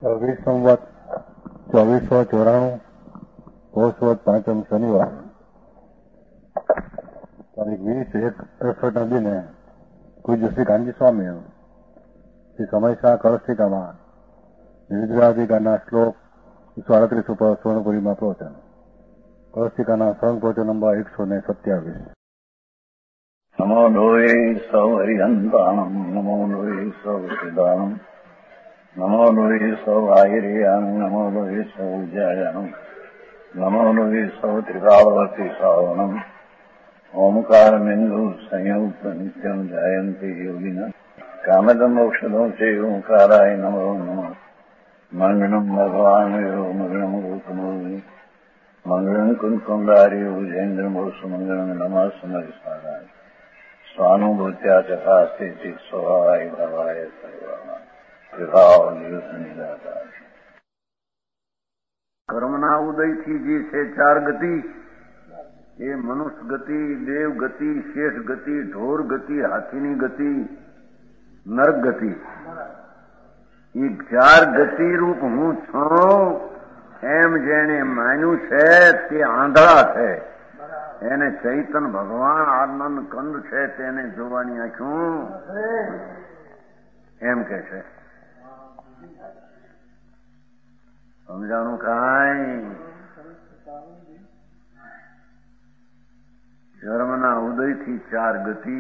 20 સંવત 2494 પોષવદ 5મ શનિવાર તારીખ 20/1/68 દિને પૂજ્ય શ્રી કાનજી સ્વામી શ્રી સમયસા કળશિકામાં નિદ્રાધિકારના શ્લોક 138 ઉપર સ્વર્ણપુરીમાં પ્રવચન. કળશિકાના સંઘ પ્રવચન નંબર 127. નમો લોહે સૌ હરિહંતાણમ નમો લોહે સૌ સિદ્ધાણમ નમો લોહે સૌ આયર્યાન નમો લોહે સૌ જયાનમ નમો લોહે સૌ ત્રિકાળવતી શ્રાવણમ ઓમકારમેન્દુ સંયુક્ત નિત્યમ જાયંતી યોગિના કામદમ ઔષધો છે ઓંકારાય નમો નમઃ. મંગળમ ભગવાન મંગળમ ગૌતમોની મંગળમ કુંકુંડારી ઉજેન્દ્રમોસુ મંગળમ નમઃ સમરિસ્વારાય સ્વાનુભૂત્યા ચકાસ્તે સ્વભાવાય ભાવાય સર્વાય વિભાવ નિદાતા. કર્મના ઉદયથી જે છે ચાર ગતિ, એ મનુષ્ય ગતિ, દેવ ગતિ, શેષ ગતિ, ઢોર ગતિ, હાથીની ગતિ, નરક ગતિ. એ ચાર ગતિ રૂપ હું છું એમ જેને માન્યું છે તે આંધળા છે. એને ચૈતન ભગવાન આનંદ કંદ છે તેને જોવાની આંખું એમ કે છે. સમજાણું કાંઈ? જન્મના ઉદયથી ચાર ગતિ,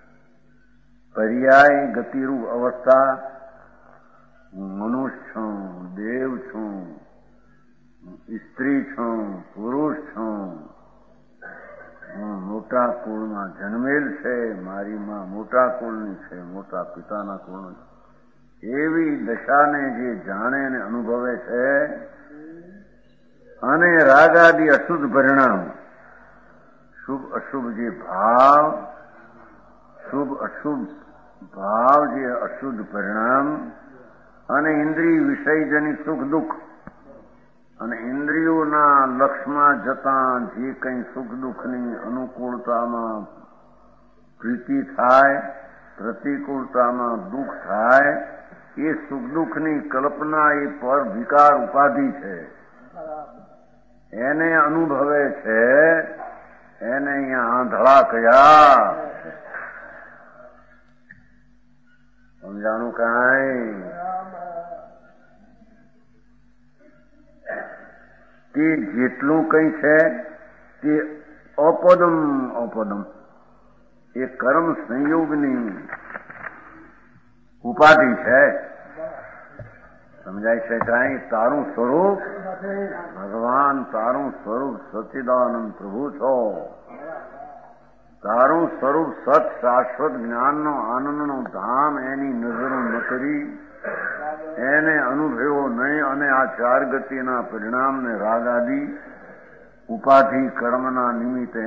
પર્યાય ગતિરૂપ અવસ્થા. હું મનુષ્ય છું, દેવ છું, સ્ત્રી છું, પુરુષ છું. હું મોટા કુળમાં જન્મેલ છે, મારી માં મોટા કુળની છે, મોટા પિતાના કુળની. એવી દશાને જે જાણે અને અનુભવે છે, અને રાગાદિ અશુદ્ધ પરિણામ, શુભ અશુભ જે ભાવ, શુભ અશુભ ભાવ જે અશુદ્ધ પરિણામ, અને ઇન્દ્રિય વિષયજની સુખ દુઃખ, અને ઇન્દ્રિયોના લક્ષમાં જતા જે કંઈ સુખ દુઃખની અનુકૂળતામાં પ્રીતિ થાય, પ્રતિકૂળતામાં દુઃખ થાય, એ સુખ દુઃખની કલ્પના એ પર વિકાર ઉપાધિ છે. એને અનુભવે છે, એને અહીંયા આંધળા કયા. સમજાણું કાંઈ? તે જેટલું કંઈ છે તે અપદમ અપદમ એ કર્મ સંયોગની ઉપાધિ છે. સમજાય છે કાંઈ? તારું સ્વરૂપ ભગવાન, તારું સ્વરૂપ સચ્ચિદાનંદ પ્રભુ છો. તારું સ્વરૂપ સત શાશ્વત જ્ઞાનનો આનંદનો ધામ, એની નજરો ન કરી, એને અનુભવ્યો નહીં. અને આ ચાર ગતિના પરિણામને રાગાદી ઉપાધિ કર્મના નિમિત્તે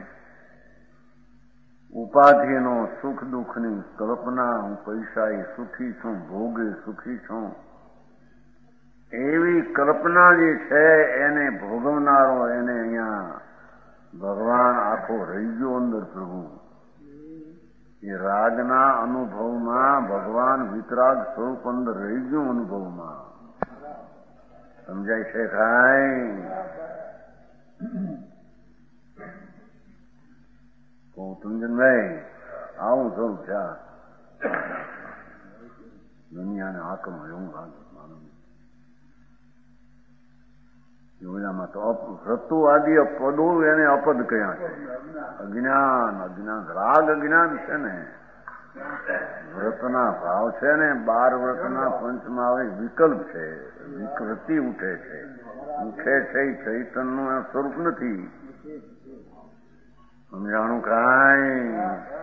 ઉપાધિનો સુખ દુઃખની કલ્પના, હું પૈસાએ સુખી છું, ભોગે સુખી છું, એવી કલ્પના જે છે એને ભોગવનારો, એને અહીંયા ભગવાન આખો રહી ગયો અંદર પ્રભુ. એ રાગના અનુભવમાં ભગવાન વિતરાગ સ્વરૂપ અંદર રહી ગયું અનુભવમાં. સમજાય છે કાંઈ? કૌતુંજનભાઈ આવું થયું છે. દુનિયાને હાકમ એવું લાગે યોજનામાં તો રત્તુ આદિ પદો એને અપદ કયા છે. અજ્ઞાન, અજ્ઞાન, રાગ અજ્ઞાન છે ને. વ્રતના ભાવ છે ને, 12 વ્રતના પંચમાં વિકલ્પ છે, વિકૃતિ ઉઠે છે. ઉઠે છે એ ચૈતનનું સ્વરૂપ નથી. સમજાણું કાંઈ?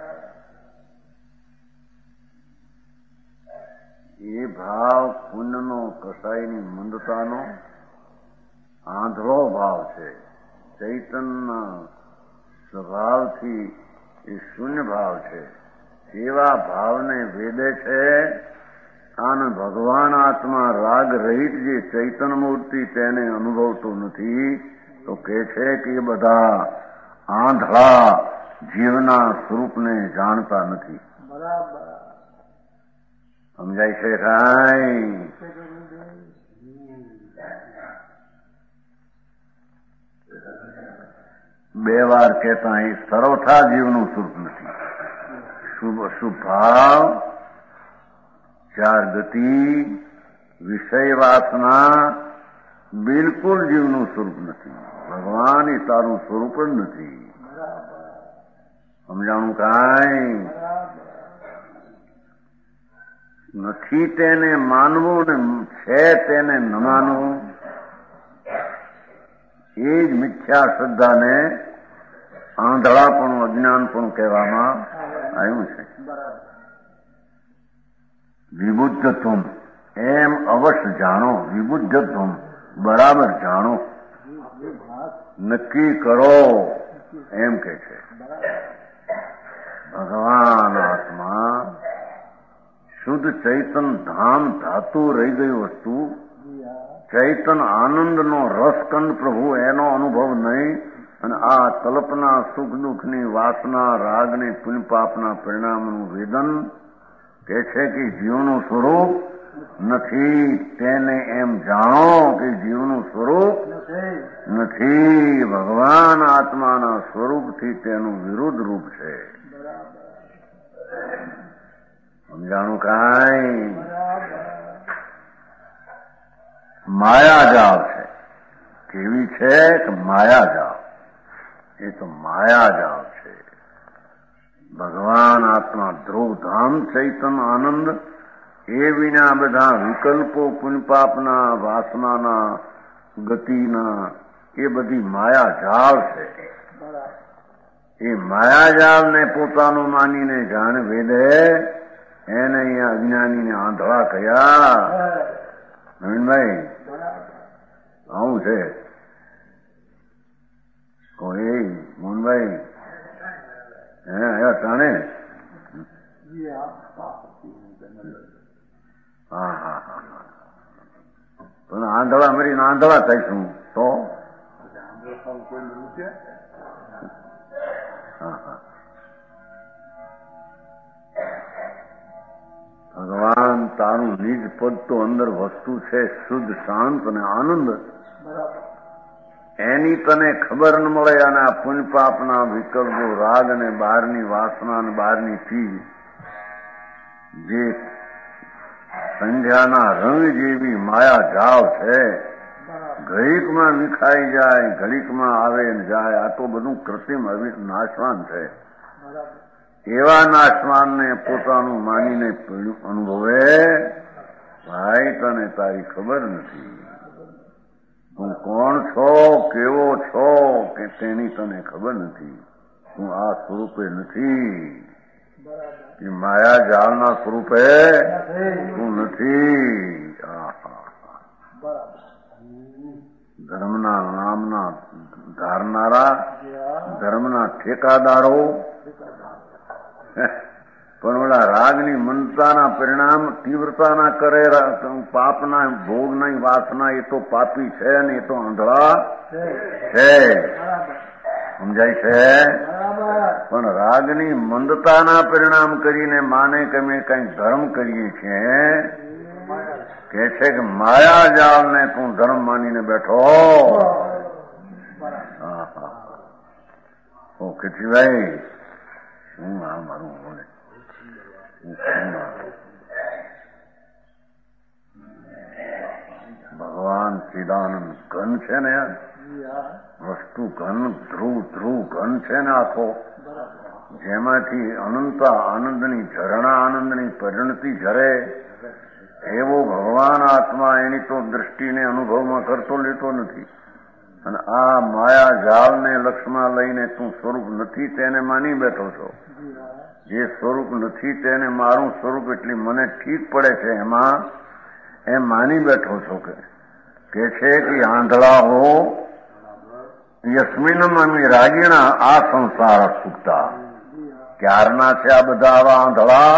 એ ભાવ પુણ્યનો, કસાઈની મંદતાનો આંધળો ભાવ છે. ચૈતનના સ્વભાવથી એ શૂન્ય ભાવ છે. એવા ભાવને વેદે છે. અને ભગવાન આત્મા રાગ રહિત જે ચૈતન મૂર્તિ તેને અનુભવતો નથી, તો કે છે કે એ બધા આંધળા જીવના સ્વરૂપને જાણતા નથી. સમજાય છે કાંઈ? બે વાર કહેતા એ સર્વથા જીવનું સ્વરૂપ નથી. શુભ અશુભ ભાવ, ચાર ગતિ, વિષય વાસના બિલકુલ જીવનું સ્વરૂપ નથી. ભગવાન એ તારું સ્વરૂપ જ નથી. સમજાણું કાંઈ નથી. તેને માનવું ને છે તેને ન માનવું એ જ મિથ્યા શ્રદ્ધાને આંધળાપણું અજ્ઞાનપણું કહેવામાં આવ્યું છે. વિબુદ્ધત્વમ એમ અવશ્ય જાણો. વિબુદ્ધત્વમ બરાબર જાણો, નક્કી કરો એમ કે છે. ભગવાન આત્મા શુદ્ધ ચૈતન ધામ ધાતુ રહી ગઈ વસ્તુ, ચૈતન આનંદનો રસકંદ પ્રભુ એનો અનુભવ નહીં. અને આ કલ્પના સુખ દુઃખની વાસના રાગની પુણ્યપાપના પરિણામનું વેદન કે છે કે જીવનું સ્વરૂપ નથી. તેને એમ જાણો કે જીવનું સ્વરૂપ નથી. ભગવાન આત્માના સ્વરૂપથી તેનું વિરુદ્ધ રૂપ છે. સમજાણું કાંઈ? માયાજાળ છે. કેવી છે કે માયાજાળ. એ તો માયાજાળ છે. ભગવાન આત્મા ધ્રુવધામ ચૈતન આનંદ એ વિના બધા વિકલ્પો પુણ્યપાપના વાસનાના ગતિના એ બધી માયાજાળ છે. એ માયાજાળને પોતાનું માનીને જાણ વેદે એને અહીંયા અજ્ઞાનીને આંધળા કયા. નવીનભાઈ આવું છે. કોઈ મોહનભાઈ તાણે હા હા હા પણ આંધળા મરીને આંધળા થઈશું તો ભગવાન તારું નિજ પદ તો અંદર વસ્તુ છે શુદ્ધ શાંત અને આનંદ. એની તને ખબર ન મળે. અને આ પુણ્ય પાપના વિકલ્પો રાગ અને બહારની વાસના અને બહારની ચીજ જે સંધ્યાના રંગ જેવી માયા જાળ છે, ઘડીકમાં વિખાઈ જાય, ઘડીકમાં આવે ને જાય. આ તો બધું કૃત્રિમ નાશવાન છે. એવા નાશવાનને પોતાનું માનીને અનુભવે. ભાઈ તને તારી ખબર નથી. તું કોણ છો, કેવો છો કે તેની તને ખબર નથી. તું આ સ્વરૂપે નથી. એ માયા જાળના સ્વરૂપે તું નથી. ધર્મના નામના ધારનારા, ધર્મના ઠેકાદારો પણ ઓલા રાગની મનતાના પરિણામ તીવ્રતાના કરે, પાપના ભોગની વાસના એ તો પાપી છે ને એ તો આંધળા છે. સમજાય છે? પણ રાગની મંદતાના પરિણામ કરીને માને કે અમે કઈ ધર્મ કરીએ છીએ કે છે કે માયા જાળને તું ધર્મ માનીને બેઠો. ઓ કીર્તિભાઈ શું આ મારું બોલે ભગવાન ચિદાનંદ ઘન છે ને, વસ્તુ ઘન, ધ્રુવ ઘન છે ને આખો, જેમાંથી અનંતા આનંદની ઝરણા આનંદની પરિણતિ ઝરે એવો ભગવાન આત્મા એની તો દ્રષ્ટિને અનુભવમાં કરતો લેતો નથી. અને આ માયા જાળને લક્ષમાં લઈને તું સ્વરૂપ નથી તેને માની બેઠો છો. જે સ્વરૂપ નથી તેને મારું સ્વરૂપ એટલી મને ઠીક પડે છે એમાં એમ માની બેઠો છો. કે છે કે આંધળા હો યસ્મિનમ અમી રાગીણા આ સંસાર સુખતા. ક્યારના છે આ બધા આવા આંધળા?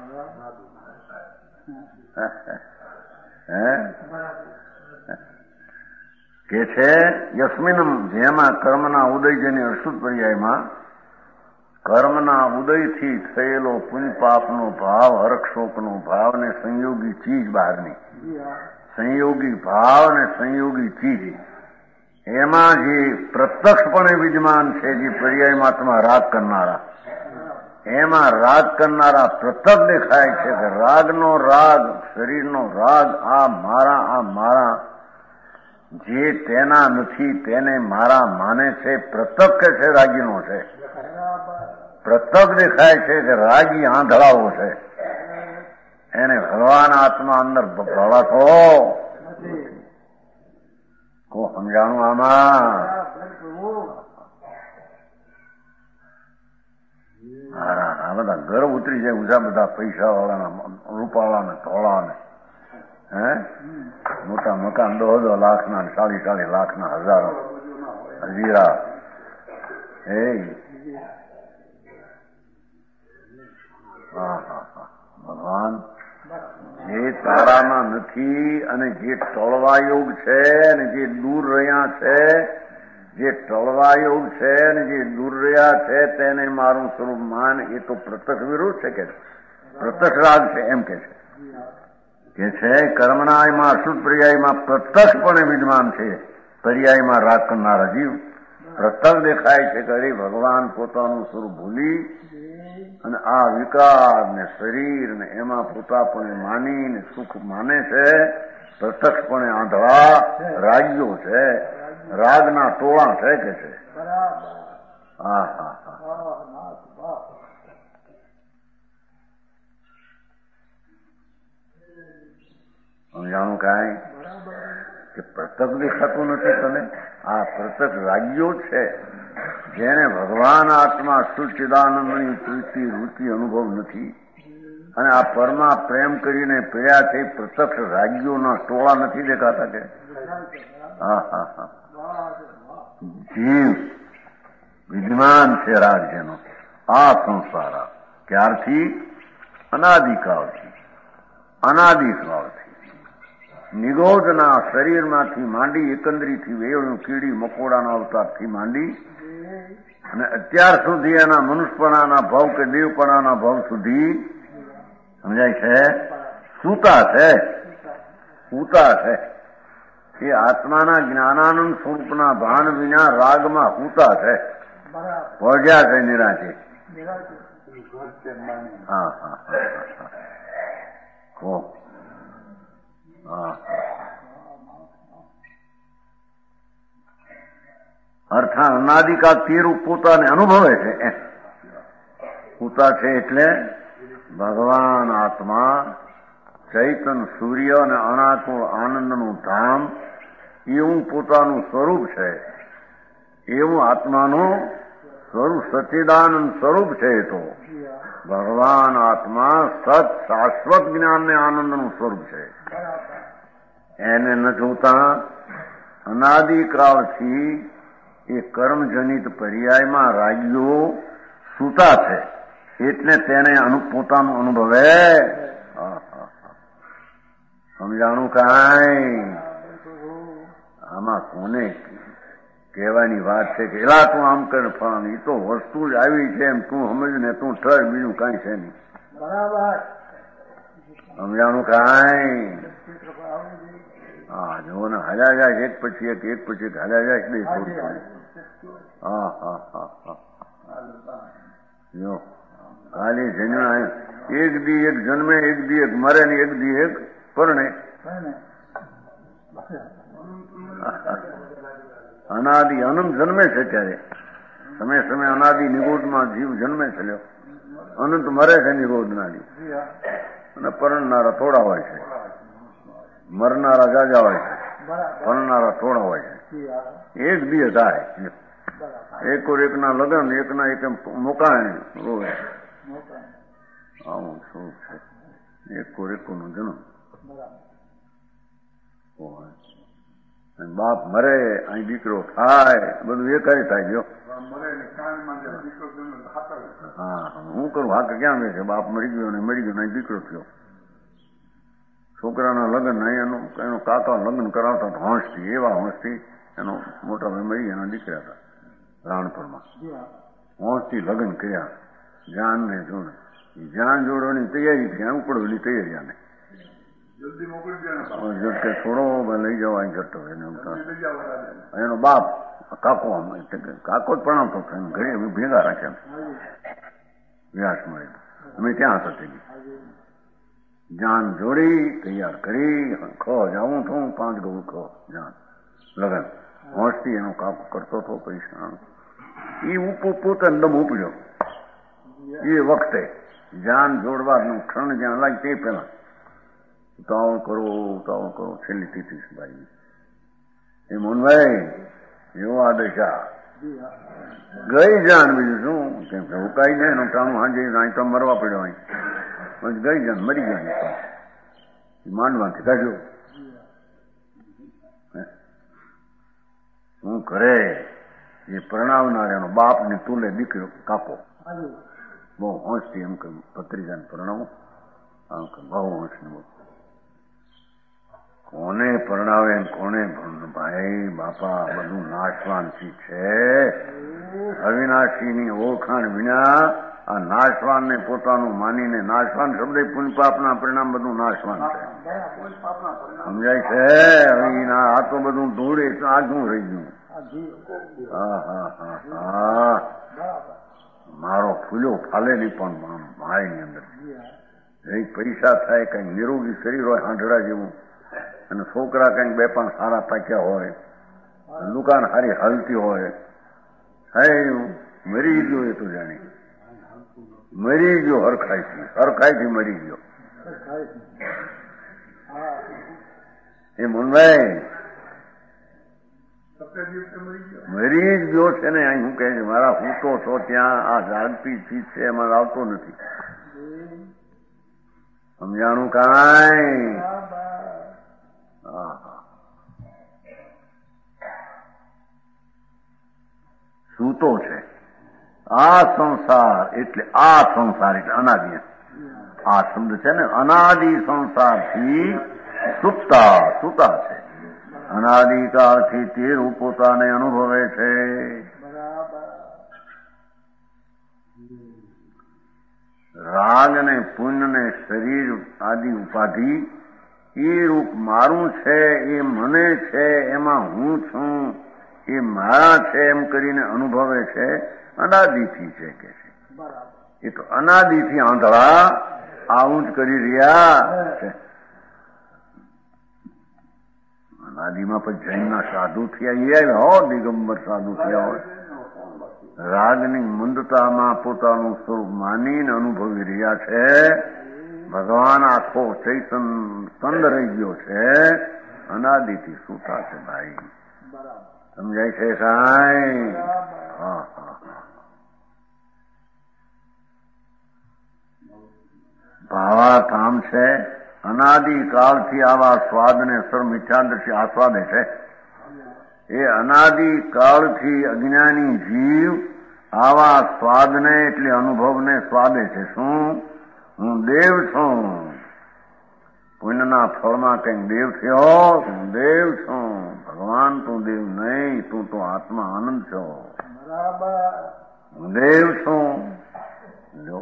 કે છે યસ્મિનમ જેમાં કર્મના ઉદય જેની અશુદ્ધ પર્યાયમાં કર્મના ઉદયથી થયેલો પુણ્ય પાપનો ભાવ, હરક્ષોકનો ભાવ ને સંયોગી ચીજ બહારની, સંયોગી ભાવ ને સંયોગી ચીજ એમાં જે પ્રત્યક્ષપણે વિદ્યમાન છે, જે પર્યાયમાં રાગ કરનારા, એમાં રાગ કરનારા પ્રત્યક્ષ દેખાય છે કે રાગનો રાગ, શરીરનો રાગ, આ મારા જે તેના નથી તેને મારા માને છે, પ્રત્યક્ષ કે છે રાગીનો છે. પ્રત્યક્ષ દેખાય છે કે રાગી આંધળાવો છે, એને ભગવાન આત્મા અંદર ભળાતો કો સમજાણું આમાં. આ બધા ઘર ઉતરી જાય ઊંઝા, બધા પૈસા વાળાના, રૂપાવાળાને, ધોળાને, મોટા મકાન 2 લાખના, 40 લાખના, હજારો હજીરા. ભગવાન જે તારામાં નથી અને જે ટળવા યોગ છે અને જે દૂર રહ્યા છે, જે ટળવા યોગ છે અને જે દૂર રહ્યા છે તેને મારું સ્વરૂપ માન, એ તો પ્રત્યક્ષ વિરોધ છે કે પ્રત્યક્ષ રાગ છે એમ કે છે કર્મણાયમાં અશુદ્ધ પર્યાયમાં પ્રત્યક્ષપણે વિદ્યમાન છે. પર્યાયમાં રાગ કરનારા જીવ પ્રત્યક્ષ દેખાય છે કે અરે ભગવાન પોતાનું સ્વરૂપ ભૂલી અને આ વિકાર ને શરીર ને એમાં પોતાપણે માનીને સુખ માને છે. પ્રત્યક્ષપણે આંધળા રાગ્યો છે, રાગના ટોળા છે કે છે. સમજાણું કાંઈ કે પ્રત્યક્ષ દેખાતું નથી તને? આ પ્રત્યક્ષ રાગ્યો છે, જેને ભગવાન આત્મા સચ્ચિદાનંદની પ્રીતિ રૂચિ અનુભવ નથી અને આ પરમાં પ્રેમ કરીને પીડ્યા છે, પ્રત્યક્ષ રાગ્યોના ટોળા નથી દેખાતા કે? જીવ વિદ્યમાન છે રાગ જેનો, આ સંસાર ક્યારથી? અનાદિકાળથી નિગોદના શરીરમાંથી માંડી, એકંદરીથી વેણું, કીડી મકોડાના અવતારથી માંડી અને અત્યાર સુધી એના મનુષ્યપણાના ભાવ કે દેવપણાના ભાવ સુધી સમજાય છે, સૂતા છે. એ આત્માના જ્ઞાનાનંદ સ્વરૂપના ભાન વિના રાગમાં સૂતા છે, પહોંચ્યા છે નિરાશે. અર્થાત અનાદિકા તે રૂપ પોતાને અનુભવે છે એમ સૂતા છે. એટલે ભગવાન આત્મા ચૈતન સૂર્ય અને અનાકુળ આનંદનું ધામ એવું પોતાનું સ્વરૂપ છે, એવું આત્માનું સ્વરૂપ સચ્ચિદાનંદ સ્વરૂપ છે. એ તો ભગવાન આત્મા સત શાશ્વત જ્ઞાનને આનંદનું સ્વરૂપ છે. એને ન જોતા અનાદિકાળથી એ કર્મજનિત પર્યાયમાં રાગ્યો સૂતા છે, એટલે તેને પોતાનું અનુભવે. સમજાણું કાંઈ? આમાં કોને કહેવાની વાત છે કે એલા તું આમ કર ફળાનું, એ તો વસ્તુ જ આવી છે એમ તું સમજ ને તું ઠર, બીજું કાંઈ છે નહીં. બરાબર. સમજાણું કાંઈ? જો ને હાલ્યા જાય એક પછી એક હાલ્યા જાય બે થોડું. જો ખાલી જન્મ એક દી એક જન્મે, એક દી એક મરે ને એક દી એક પરણે. અનાદિ અનંત જન્મે છે ત્યારે સમય અનાદિ નિગોદમાં જીવ જન્મે છે, અનંત મરે છે નિગોદનાની, અને પરણનારા થોડા હોય છે, મરનારા જાજા હોય છે, પરણનારા થોડા હોય છે. એક દી થાય, એકોર એકના લગ્ન, એકના એક મોકાય રોવે, આવું શું છે? એકોર એકોનો જન્મ. બાપ મરે, અહીં દીકરો થાય, બધું એકાઈ થાય. જો હું કરું હાક ક્યાં મે છે? બાપ મરી ગયો ને મરી ગયો, અહીં દીકરો થયો. છોકરાના લગ્ન એનો કાકા લગ્ન કરાવતા હોંશથી, એવા હોંશથી એનો મોટા ભાઈ મરી, એના દીકરા હતા રાણપુરમાં. હોંશથી લગ્ન કર્યા, જાનને જોડે, જાન જોડવાની તૈયારી થઈ, ઉપડવેલી તૈયારી આને કે થોડો લઈ જવા જતો એનો બાપ કાકો કાકો જ ભણાવતો ઘરે ભેગા રાખ્યા વ્યાસ મળી અમે ત્યાં હતા જાન જોડી તૈયાર કરી ખો જાઉં છું 5 ગૌ ખો જાન લગન હોશથી એનો કાકો કરતો હતો પૈસા એ પોતે દમ ઉપડ્યો એ વખતે જાન જોડવાનું ક્ષણ જ્યાં લાગે તે પેલા ઉતાવળ કરો છેલ્લી તિથિ ભાઈ એ મોહનભાઈ એવો આદેશા ગઈ જાન બીજું શું કેમ ઉકાઈ ને એનું ટાણું હાજે અહીં તો મરવા પડ્યો અહીં ગઈ જાન મરી ગયા માંડવાથી કાઢ્યો શું કરે એ પ્રણાવનાર એનો બાપ ને તુલે દીકરો કાકો બહુ હોંશથી એમ કે ભત્રીજાને પ્રણાવું આમ કે બહુ હોંશને બહુ કોને પરણાવે કોને ભાઈ બાપા બધું નાશવાનથી છે અવિનાશીની ઓળખાણ વિના આ નાશવાન ને પોતાનું માનીને નાશવાન શબ્દ પુણ્ય પાપના પરિણામ બધું નાશવાન છે સમજાય છે હવે આ તો બધું ધૂળે આ શું રહી ગયું હા મારો ફૂલ્યો ફાલેલી પણ મારી અંદર પૈસા થાય કઈ નિરોગી શરીર હોય હાંડડા જેવું અને છોકરા કઈક 2-5 સારા પાક્યા હોય દુકાન સારી હાલતી હોય મરી ગયો એ તો જાણી મરી ગયો હરખાઈથી મરી ગયો એ મુનભાઈ મરી જ ગયો છે ને અહીં હું કહે છે મારા હૂંટો છો ત્યાં આ જાગતી ચીજ છે એમાં આવતો નથી સમજાણું કાંઈ સૂતો છે આ સંસાર એટલે અનાદિ આ શબ્દ છે ને અનાદિ સંસારથી સુતા છે અનાદિકાળથી તે રૂપ પોતાને અનુભવે છે રાગ ને પુણ્ય ને શરીર આદિ ઉપાધિ એ રૂપ મારું છે એ મને છે એમાં હું છું એ મારા છે એમ કરીને અનુભવે છે અનાદિથી છે કે છે એ તો અનાદિથી આંધળા આવું જ કરી રહ્યા છે અનાદિમાં પછી જૈનના સાધુ થયા હો દિગંબર સાધુ થયા હોય રાગની મંદતામાં પોતાનું સ્વરૂપ માનીને અનુભવી રહ્યા છે ભગવાન આખો ચૈતન સ્કંદ રહી ગયો છે અનાદિથી સૂતા છે ભાઈ સમજાય છે સાંઈ ભાવાર્થ છે અનાદિકાળથી આવા સ્વાદને સર મિથ્યાદર્શી આસ્વાદે છે એ અનાદિકાળથી અજ્ઞાની જીવ આવા સ્વાદને એટલે અનુભવને સ્વાદે છે શું હું દેવ છું પુણ્યના ફળમાં કંઈક દેવ થયો હું દેવ છું ભગવાન તું દેવ નહીં તું તો આત્મા આનંદ છો હું દેવ છું જો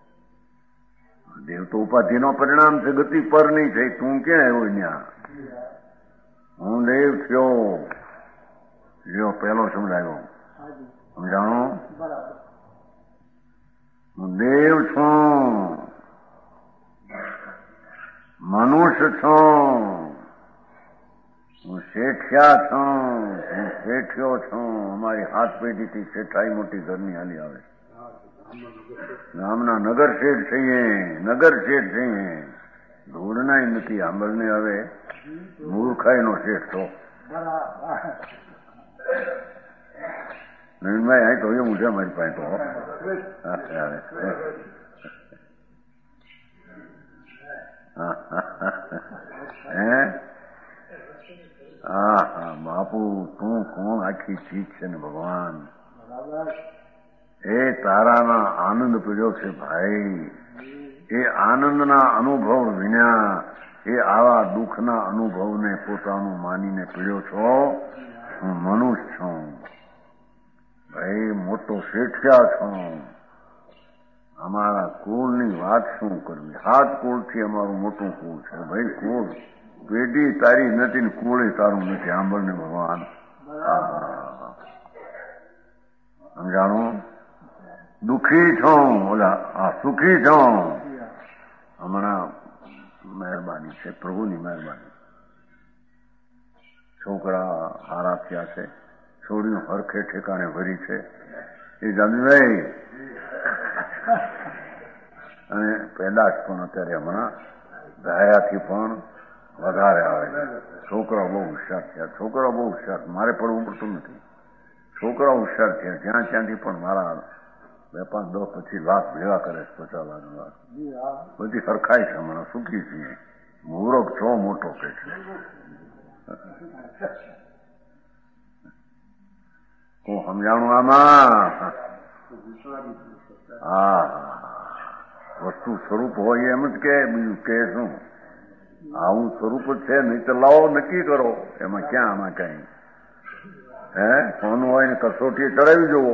દેવ તો ઉપાધિનો પરિણામ છે ગતિ પરની છે તું ક્યાં આવ્યો ત્યાં હું દેવ થયો લ્યો પહેલો સમજાયો સમજાણો હું દેવ છું મનુષ્ય છું હું શેઠિયા છું હું શેઠિયો છું અમારી હાથ પેઢીથી શેઠાઈ મોટી ઘરની હાલી આવે ગામના નગર શેઠ છીએ ધૂળના નથી આંબલને હવે મૂર્ખાઈનો શેઠ છો નવીનભાઈ અહીં તો એવું છે મારી પાસે તો હા બાપુ તું કોણ આખી ચીજ છે ને ભગવાન એ તારાના આનંદ પીડ્યો છે ભાઈ એ આનંદના અનુભવ વિના એ આવા દુઃખના અનુભવને પોતાનું માનીને પીડ્યો છો હું મનુષ્ય છું ભાઈ મોટો શેઠિયા છું અમારા કુળની વાત શું કરવી? 7 કુળથી અમારું મોટું કુળ છે ભાઈ. કુળ પેઢી તારી નથી ને કુળે તારું નથી. સાંભળને ભગવાન, સમજાણું? દુઃખી છું, ઓલા સુખી છું. હમણાં મહેરબાની છે, પ્રભુની મહેરબાની. છોકરા હારા થયા છે, છોડીઓ હરખે ઠેકાણે ભરી છે. એ જાનભાઈ અને પેદાશ પણ અત્યારે હમણાં ધાયાથી પણ વધારે આવે છે. છોકરાઓ બહુ હોશિયાર થયા. છોકરાઓ બહુ હોશિયાર. મારે પડવું પડતું નથી. છોકરાઓ હોશિયાર થયા. જ્યાં ત્યાંથી પણ મારા 2, 5, 10, 25 લાખ ભેગા કરે છે. 50 લાખ બધી સરખાઈ છે. હમણાં સુખી છીએ. મૂરખ છો મોટો કે છે. હું સમજાણું આમાં? હા, વસ્તુ સ્વરૂપ હોય એમ જ કે, બીજું કે શું? આવું સ્વરૂપ જ છે. નહીં તો લાવો નક્કી કરો. એમાં ક્યાં આમાં કઈ કોનું હોય ને કસોટી ચડાવી જવો.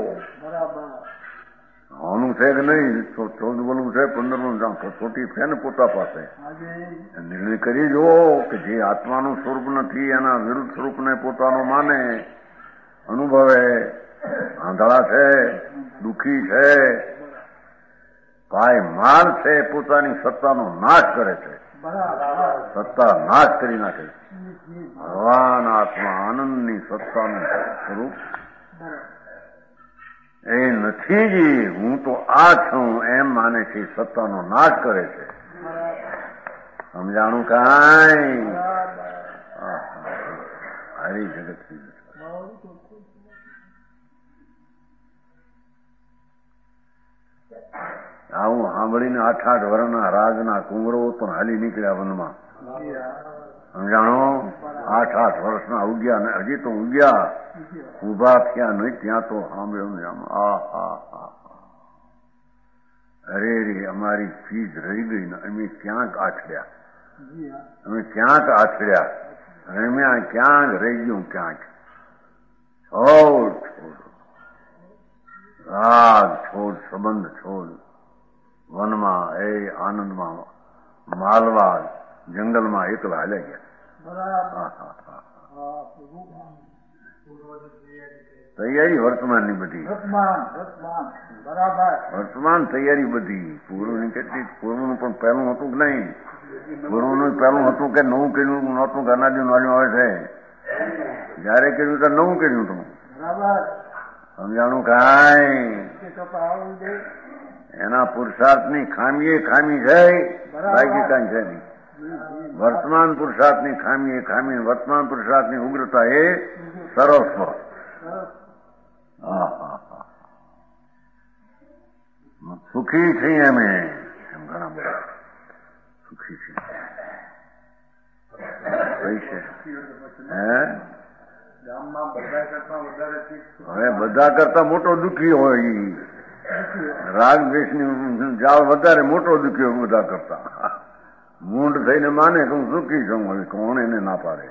હોનું છે કે નહીં? 14 બોલવું છે, 15 કસોટી છે ને પોતા પાસે. નિર્ણય કરી જુઓ કે જે આત્માનું સ્વરૂપ નથી એના વિરુદ્ધ સ્વરૂપને પોતાનો માને, અનુભવે, આંધળા છે, દુઃખી છે, પાય માર છે, પોતાની સત્તાનો નાશ કરે છે. સત્તા નાશ કરી નાખે. ભગવાન આત્મા આનંદની સત્તાનું સ્વરૂપ એ નથી જ. હું તો આ છું એમ માને છે. સત્તાનો નાશ કરે છે. સમજાણું કાંઈ? હરી જગત આવું સાંભળીને 8 વર્ષના રાજના કુંવરો પણ હાલી નીકળ્યા વનમાં. સમજાણો? 8 વર્ષના ઉગ્યા ને હજી તો ઉગ્યા, ઉભા થયા નહીં ત્યાં તો સાંભળ્યું ને આમ અરે રે અમારી ચીજ રહી ગઈ ને અમે ક્યાંક આછડ્યા. રમ્યા ક્યાંક, રહી ગયું ક્યાંક. છોડ રાગ છોડ, સંબંધ છોડ, વનમાં એ આનંદમાં માલવા જંગલમાં એકલા હાલ્યા ગયા. તૈયારી વર્તમાનની બધી, વર્તમાન તૈયારી બધી. પૂર્વની કેટલી? પૂર્વનું પણ પહેલું હતું કે નહીં? પૂર્વનું પહેલું હતું કે નવું કર્યું નહોતું? અનાજુ નાલ્યું આવે છે. જયારે કર્યું ત્યારે નવું કર્યું હતું. સમજાણું કાંઈ? એના પુરુષાર્થની ખામી ખામી છે, બાકી કાંઈ છે નહીં. વર્તમાન પુરુષાર્થની ખામી એ ખામી, વર્તમાન પુરુષાર્થની ઉગ્રતા એ સર્વસ્વ. સુખી છીએ અમે એમ ઘણા બધા સુખી છીએ. પૈસે હવે બધા કરતા મોટો દુઃખી હોય. રાગ દ્વેષની જાળ વધારે મોટો દુઃખી હોય બધા કરતા. મૂંઢ થઈને માને કે હું સુખી છું. હવે કોણ એને ના પાડે?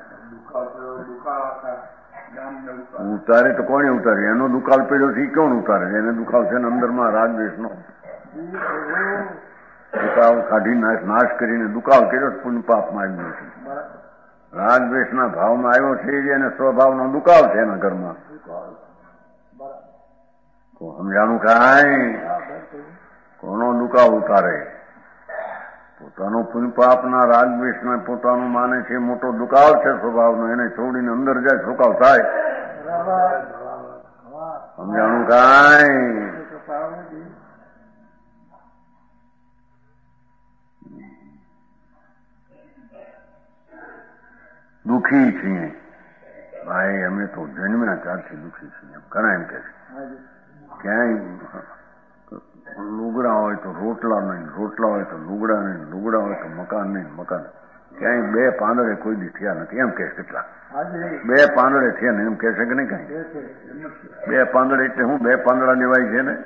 ઉતારે તો કોને ઉતારે? એનો દુકાળ પડ્યો છે કોણ ઉતારે? એને દુકાળ છે ને અંદરમાં રાગ દ્વેષનો દુકાળ કાઢી નાશ કરીને દુકાળ કર્યો પુણ્ય પાપમાં આવ્યો છે. રાગ દ્વેષના ભાવમાં આવ્યો છે એને સ્વભાવનો દુકાળ છે એના ઘરમાં. સમજાણું કાંઈ? કોનો દુકાળ ઉતારે? પોતાનો પુણ્ય પાપના રાગ દ્વેષના પોતાનું માને છે મોટો દુકાળ છે સ્વભાવનો. એને છોડીને અંદર જાય સુકાળ થાય. સમજાણું કાંઈ? દુઃખી છીએ ભાઈ. અમે તો જન્મ્યા ત્યારથી દુઃખી છીએ. ઘણા એમ કે છે ક્યાંય લુગડા હોય તો રોટલા નહીં, રોટલા હોય તો લુગડા નહીં, લુગડા હોય તો મકાન નહીં, મકાન. ક્યાંય 2 પાંદડે કોઈ દી થયા નથી એમ કે કેટલા? 2 પાંદડે થયા ને એમ કે છે કે નહીં? કઈ 2 પાંદડે એટલે હું 2 પાંદડા લેવાય છે ને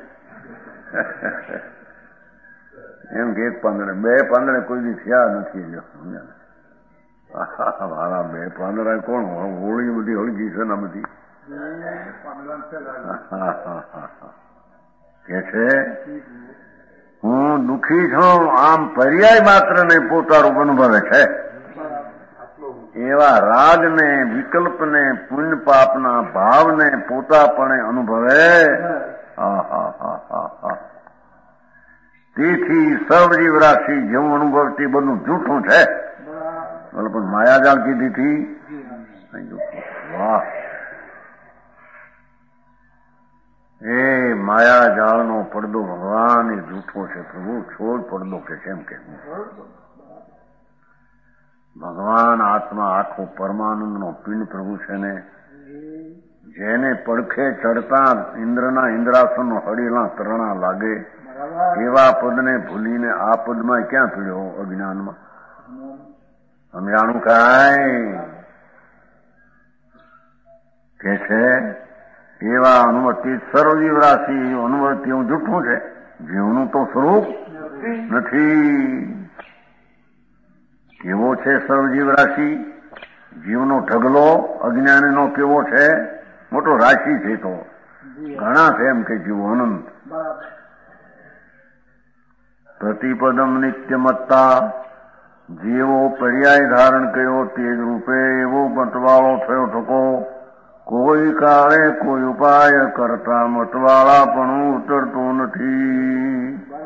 એમ કે 1 પાંદડે 2 પાંદડે કોઈ દી થયા નથી. જો મારા 2 પાંદડા કોણ? હોળી બધી હળગી છે ને બધી કે છે હું દુઃખી છું આમ પર્યાય માત્ર ને પોતાનું અનુભવે છે. એવા રાગને, વિકલ્પને, પુણ્ય પાપના ભાવને પોતાપણે અનુભવે. તેથી સર્વજીવ રાશિ જેવું અનુભવતી બધું જૂઠું છે. પણ માયાજાળ કીધી વાહ, એ માયાજાળનો પડદો ભગવાન એ જૂઠો છે. પ્રભુ છોડ પડદો કે કેમ કે ભગવાન આત્મા આખો પરમાનંદનો પિંડ પ્રભુ છે ને, જેને પડખે ચડતા ઇન્દ્રના ઇન્દ્રાસનનો હળીલા તરણા લાગે એવા પદને ભૂલીને આ પદમાં ક્યાં પીડ્યો? અજ્ઞાનમાં. સમજાણું કાંઈ કે છે? એવા અનુમતિ સર્વજીવ રાશિ અનુમતિ એવું જૂઠું છે. જીવનું તો સ્વરૂપ નથી. કેવો છે સર્વજીવ રાશિ? જીવનો ઢગલો અજ્ઞાનીનો કેવો છે? મોટો રાશિ છે. તો ઘણા છે એમ કે જીવો અનંત. પ્રતિપદમ નિત્યમત્તા, જેવો પર્યાય ધારણ કર્યો તે જ રૂપે એવો મતવાળો થયો ઠકો. કોઈ કાળે કોઈ ઉપાય કરતા મતવાળા પણ ઉતરતું નથી.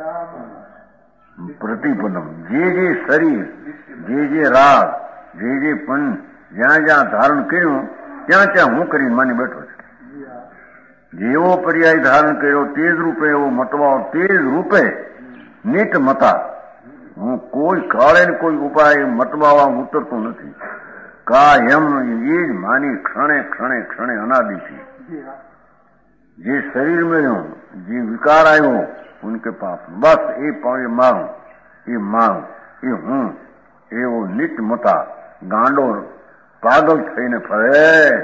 પ્રતિપદમ, જે જે શરીર, જે રાગ, જે પંચ જ્યાં જ્યાં ધારણ કર્યું ત્યાં ત્યાં હું કરીને માની બેઠો છું. જેવો પર્યાય ધારણ કર્યો તે જ રૂપે એવો મતવાળો તે જ રૂપે નિત મતા. હું કોઈ કાળે ને કોઈ ઉપાય મતવાળા ઉતરતું નથી. કાયમ એ જ માની ક્ષણે ક્ષણે ક્ષણે અનાદિથી જે શરીર મળ્યો, જે વિકાર આવ્યો ઉનકે પાપ, બસ એ મારું, એ મારું, એ હું, એવો નિત મતા ગાંડો પાગલ થઈને ફરે.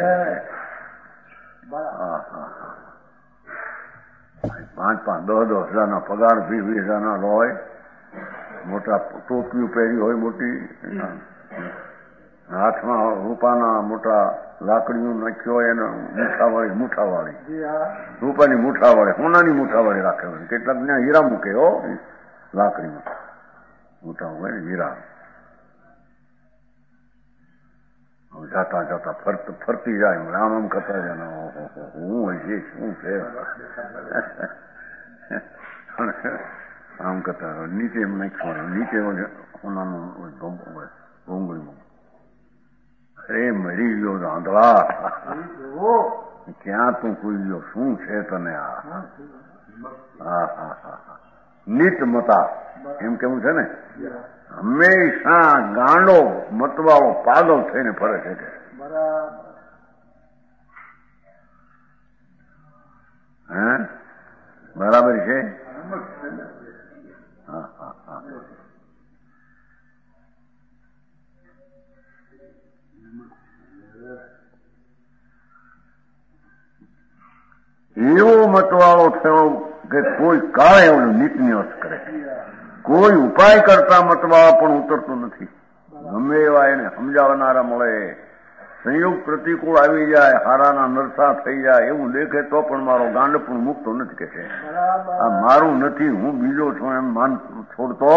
5-5, 10-10 હજારના પગાર, 20-20 હજારના હોય, મોટા ટોપીઓ પહેરી હોય મોટી, હાથમાં રૂપાના મોટા લાકડીઓ નાખ્યો હોય એને મુઠાવાળી રૂપાની મુઠાવાળી, સોનાની મુઠાવાળી રાખે હોય. કેટલાક ત્યાં હીરા મૂકે હો લાકડીમાં, મોટા હોય ને હીરા. જાતા જાતા ફરતી જાય, આમ આમ કરતા જાય, હું હોય છે શું છે આમ કરતા નીચે એમ નાખ્યું, નીચે સોનાનું ભોંગળીમાં. અરે મરી ગયો આંધળા, ક્યાં તું કોઈ ગયો? શું છે તને આ? નિત મતા એમ કેવું છે ને, હંમેશા ગાંડો મતવાળો પાગલ થઈને ફરે છે. બરાબર છે. એવો મતવાળો થયો કે કોઈ કાળે એવડું નીતનિયસ કરે, કોઈ ઉપાય કરતા મતવાળા પણ ઉતરતું નથી. ગમે એવા એને સમજાવનારા મળે, સંયોગ પ્રતિકૂળ આવી જાય, હારાના નરસા થઈ જાય એવું દેખે તો પણ મારો ગાંડ પણ મુકતો નથી કે છે. આ મારું નથી, હું બીજો છું એમ માન છોડતો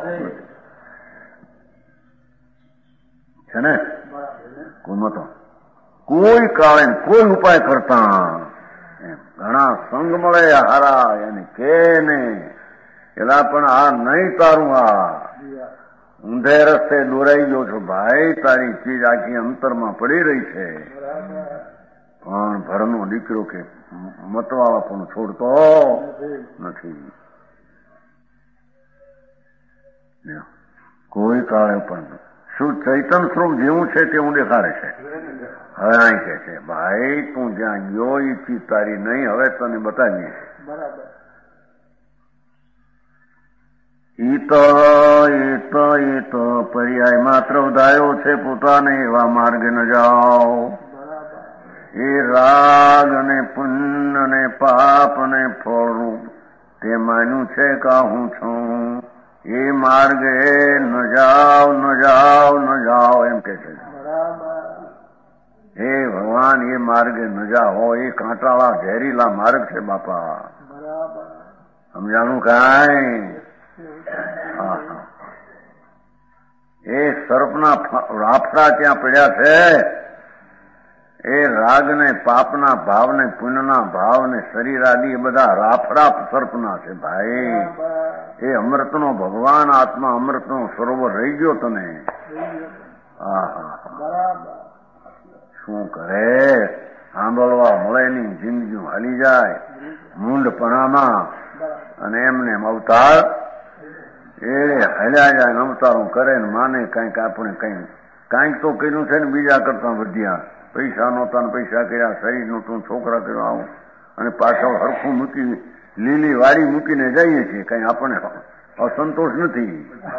છે ને. કોઈ મતો કોઈ કાળે કોઈ ઉપાય કરતા ઘણા સંગ મળે હારા એને કે ને એલા પણ આ નહીં તારું, આ ઊંધે રસ્તે દોરાઈ ગયો છો ભાઈ, તારી ચીજ આખી અંતરમાં પડી રહી છે. પણ ભરનો દીકરો કે મતવાળા પણ છોડતો નથી. કોઈ કાળે પણ શું ચૈતન સ્વરૂપ જેવું છે તેવું દેખાડે છે. હવે અહીં કે છે ભાઈ તું જ્યાં ગયો એ ચીજ તારી નહીં, હવે તને બતાવીએ. એ તો પર્યાય માત્ર વધાયો છે પોતાને, એવા માર્ગે ન જાઓ. એ રાગ અને પુણ્ય અને પાપ અને ફળરૂપ તે માન્યું છે કા હું છું, એ માર્ગે ન જાઓ ન જાઓ ન જાઓ એમ કે છે. હે ભગવાન એ માર્ગે ન જાઓ, એ કાંટાળા ઝેરીલા માર્ગ છે બાપા. સમજાણું કાંઈ? એ સર્પના રાફડા ત્યાં પડ્યા છે. એ રાગને પાપના ભાવને પુણ્યના ભાવને શરીર આદિ એ બધા રાફડા સર્પના છે ભાઈ. એ અમૃતનો ભગવાન આત્મા અમૃતનો સરોવર રહી ગયો તને. શું કરે સાંભળવા મળે નહીં, જિંદગી હાલી જાય મૂંડપણામાં અને એમને એમ અવતાર એ હલ્યા જાય અવતારો કરે ને માને કંઈક આપણે કંઈક તો કર્યું છે ને બીજા કરતા વધ્યા. પૈસા નહોતા ને પૈસા કર્યા, શરીર નહોતું છોકરા કર્યો આવું અને પાછળ હરખું મૂકી લીલી વાડી મૂકીને જઈએ છીએ. કઈ આપણને અસંતોષ નથી.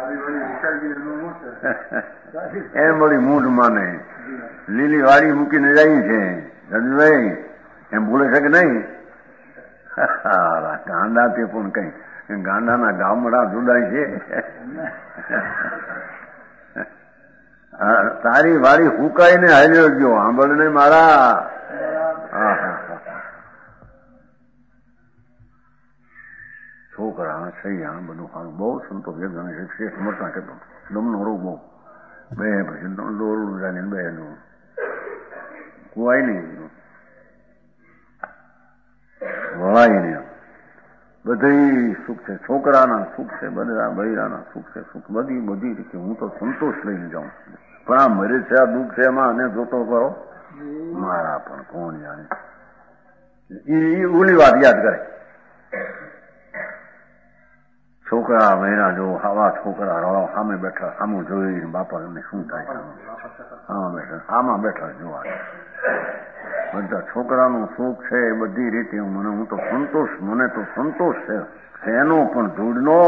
એમ બધી મૂઢ માને લીલી વાડી મૂકીને જઈએ છીએ. રજુભાઈ એમ બોલે છે કે નહીં? ગાંડા તે પણ કઈ ગાંડાના ગામડા જુદાય છે. તારી વાડી ફૂકાઈને હાલ્યો ગયો આંબળ ને મારા. છોકરા સહી આ બધું સારું બહુ સંતોષ શેષ મળતા કેતો દમનો રોગ બહુ બે પછી દોરડું જાય બે કુવાય નહીં વળાય નહીં. બધી સુખ છે, છોકરાના સુખ છે, બધા બૈરાના સુખ છે, સુખ બધી રીતે હું તો સંતોષ લઈને જાઉં. પણ આ મરે છે આ દુઃખ છે એમાં અને જોતો કરો મારા પણ કોણ જાણે. એ ઓલી વાત યાદ કરે. છોકરા બૈરા જો આવા છોકરા રળો સામે બેઠા સામું જોઈને બાપા એમને શું થાય આમાં બેઠા જોવા. બધા છોકરાનું સુખ છે એ બધી રીતે હું તો સંતોષ, મને તો સંતોષ છે એનો પણ ધૂળનો.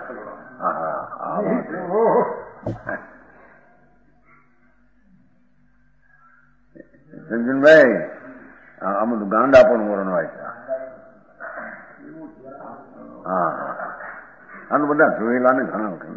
સંજનભાઈ આ બધું ગાંડા પણ વરણ હોય છે. હા આનું બધા જોયેલા ને ઘણા વખત.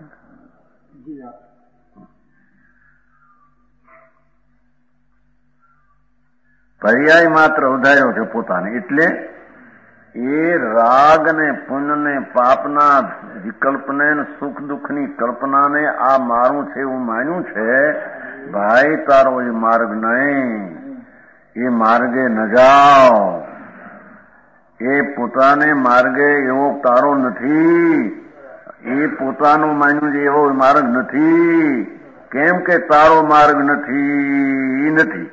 પર્યાય માત્ર ઉધાર્યો છે પોતાને. એટલે એ રાગ ને પુણ્ય ને પાપના વિકલ્પને સુખ દુઃખની કલ્પનાને આ મારું છે એવું માન્યું છે. ભાઈ તારો એ માર્ગ નહીં, એ માર્ગે ન જાઓ. એ પોતાને માર્ગે એવો તારો નથી, એ પોતાનું માન્યું છે એવો માર્ગ નથી. કેમ કે તારો માર્ગ નથી નથી.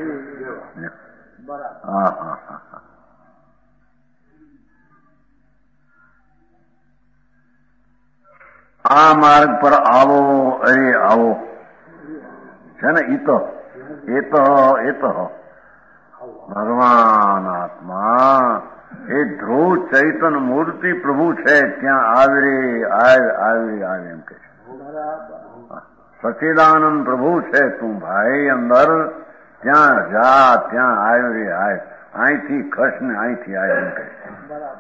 આ માર્ગ પર આવો, અરે આવો છે ને. એ તો ભગવાન આત્મા એ ધ્રુવ ચૈતન મૂર્તિ પ્રભુ છે ત્યાં આવે એમ કે છે. સચિદાનંદ પ્રભુ છે તું ભાઈ અંદર, ત્યાં જા, ત્યાં આય અહીંથી ખસ ને અહીંથી આય એમ કહે છે.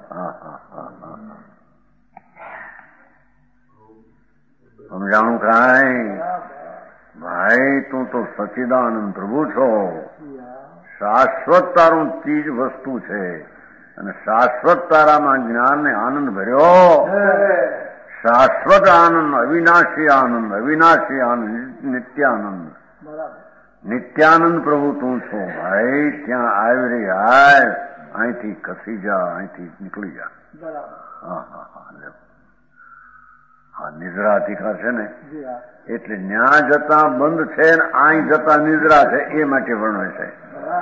સમજાણું કાંઈ? ભાઈ તું તો સચિદાનંદ પ્રભુ છો. શાશ્વત તારું ચીજ વસ્તુ છે અને શાશ્વત તારામાં જ્ઞાન ને આનંદ ભર્યો. શાશ્વત આનંદ, અવિનાશી આનંદ, નિત્યાનંદ. નિત્યાનંદ પ્રભુ તું છો ભાઈ. ત્યાં આવી હાય, અહીંથી ખસી જા, અહીંથી નીકળી જા. હા નિદ્રા અધિકાર છે ને એટલે ન્યા જતા બંધ છે ને અહીં જતા નિદ્રા છે એ માટે વર્ણવે છે.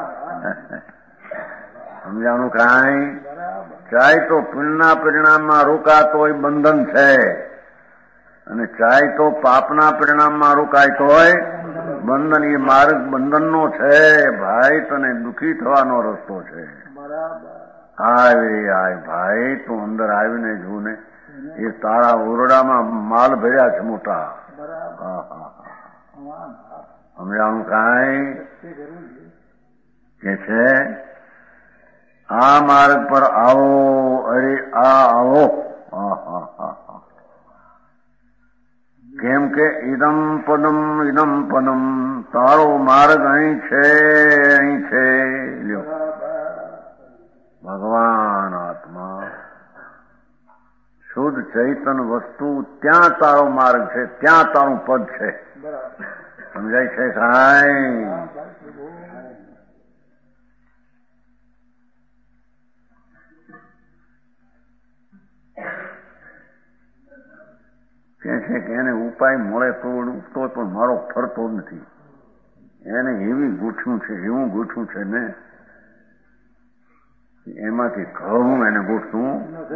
સમજાણું કાંઈ? ચાહે તો પુણ્યના પરિણામમાં રોકાતો હોય બંધન છે અને ચાહે તો પાપના પરિણામમાં રોકાય હોય બંધન. એ માર્ગ બંધનનો છે ભાઈ. તને દુઃખી થવાનો રસ્તો છે. આય ભાઈ તું અંદર આવીને જોઉં ને એ તારા ઓરડામાં માલ ભર્યા છે મોટા. સમજાણું કાંઈ? કે છે આ માર્ગ પર આવો, અરે આવો. કેમ કે ઇદમ પદમ તારો માર્ગ અહીં છે લ્યો. ભગવાન આત્મા શુદ્ધ ચૈતન વસ્તુ ત્યાં તારો માર્ગ છે, ત્યાં તારું પદ છે. સમજાય છે સાંઈ? કે છે કે એને ઉપાય મળે તો પણ મારો ફરતો નથી. એને એવી ગૂંઠવું છે, એવું ગૂંઠવું છે ને એમાંથી ઘણું એને ગૂંઠવું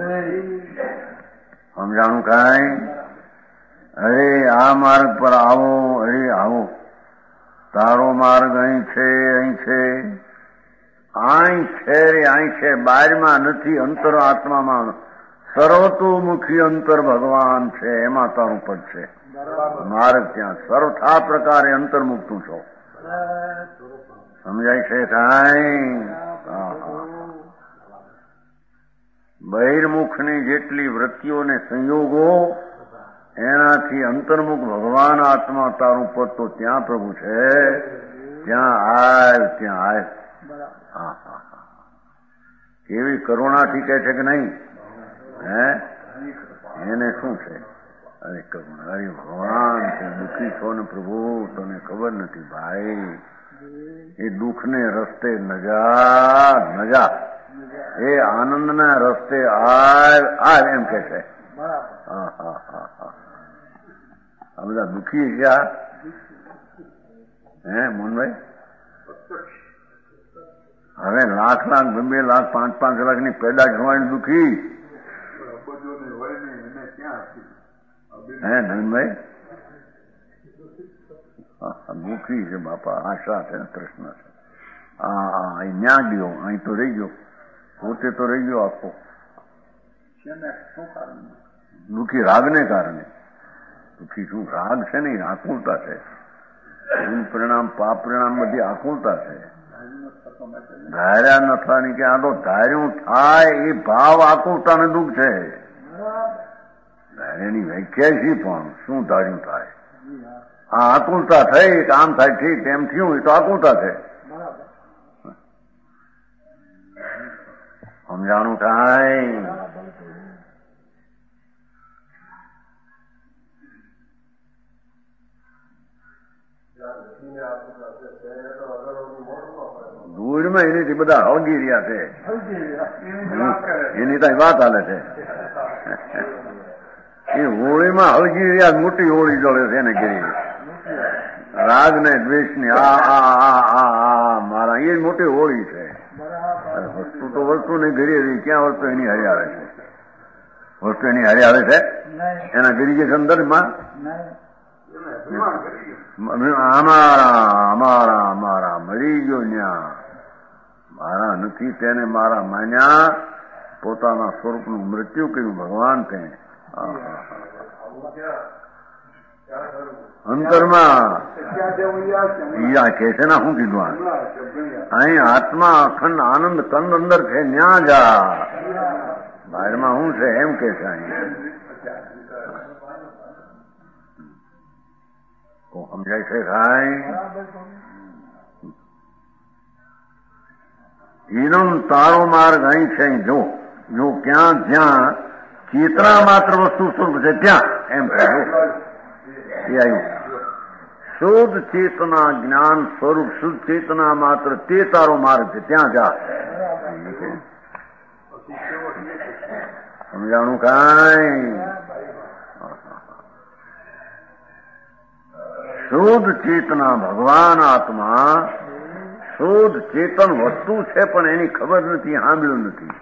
સમજાણું કાંઈ? અરે આ માર્ગ પર આવો, અરે આવો, તારો માર્ગ અહીં છે, અહીં છે, અહીં છે રે, અહીં છે, બહારમાં નથી, અંતર આત્મામાં સર્વતોમુખી અંતર ભગવાન છે, એમાં તારું પદ છે. માર્ગ ત્યાં સર્વથા પ્રકારે અંતર્મુક્તું છો. સમજાય છે કાંઈ? બહિર્મુખની જેટલી વૃત્તિઓને સંયોગો એનાથી અંતર્મુખ ભગવાન આત્મા તારું પદ તો ત્યાં પ્રભુ છે. ત્યાં આવ, ત્યાં આવ. હા હા હા, કેવી કરુણાથી કહે છે કે નહીં? હે, એને શું છે? અરે કરુણા, અરે ભગવાન તું દુઃખી છો ને પ્રભુ, તને ખબર નથી ભાઈ. એ દુઃખને રસ્તે નજા નજા, એ આનંદના રસ્તે આવ આવ એમ કે છે. હા હા હા હા, આ બધા દુઃખી ગયા. હે મોહનભાઈ, હવે લાખ લાખ, 2 લાખ, 5 લાખની પેદા કરવાની દુઃખી. હે નવીનભાઈ, દુઃખી છે બાપા. આશા છે, તૃષ્ણ છે. હા, ન્યા ગયો, અહીં તો રહી ગયો, પોતે તો રહી ગયો આખો. દુઃખી રાગને કારણે. દુઃખી શું? રાગ છે ને, આકુલતા છે. પરિણામ, પાપ પરિણામ બધી આકુલતા છે. ધાર્યા ન થવાની કે આ તો ધાર્યું થાય એ ભાવ આકુલતાને દુઃખ છે. ધાર્યાની વ્યાખ્યા છે પણ શું ધાર્યું થાય? આ આકુલતા થઈ, કામ થાય ઠીક, તેમ થયું, એ તો આકુલતા છે. સમજાણું થાય? ધૂળમાં એનીથી બધા હળગી રહ્યા છે. એની ત્યાં વાત હાલે છે. એ હોળીમાં હળગી રહ્યા, મોટી હોળી જોડે છે એને ઘેરી. રાગ ને દ્વેષ ની આ મારા એ મોટી હોળી છે. વસ્તુ તો વસ્તુ ને ઘેરી રહી, ક્યાં વસ્તુ એની હારે આવે છે? વસ્તુ એની હારે આવે છે એના ઘેરી જે સંદર્ભમાં અમારા અમારા અમારા મરી ગયો ન્યા, મારા નથી તેને મારા માન્યા, પોતાના સ્વરૂપનું મૃત્યુ કર્યું ભગવાન તે. અંતરમાં કે છે ને, શું કીધું? અહીં આત્મા અખંડ આનંદ કંદ અંદર છે, ન્યા જા. બહારમાં શું છે એમ કે છે અહીં. સમજાય છે ભાઈ? એનો તારો માર્ગ અહીં છે. જો જો ક્યાં જ્યાં ચેતના માત્ર વસ્તુ સ્વરૂપ છે ત્યાં એમ કહ્યું. એ આવ્યું શુદ્ધ ચેતના જ્ઞાન સ્વરૂપ, શુદ્ધ ચેતના માત્ર તે તારો માર્ગ છે, ત્યાં જા. સમજાણું કાંઈ? શુદ્ધ ચેતના ભગવાન આત્મા શુદ્ધ ચેતન વસ્તુ છે, પણ એની ખબર નથી, સાંભળ્યું નથી.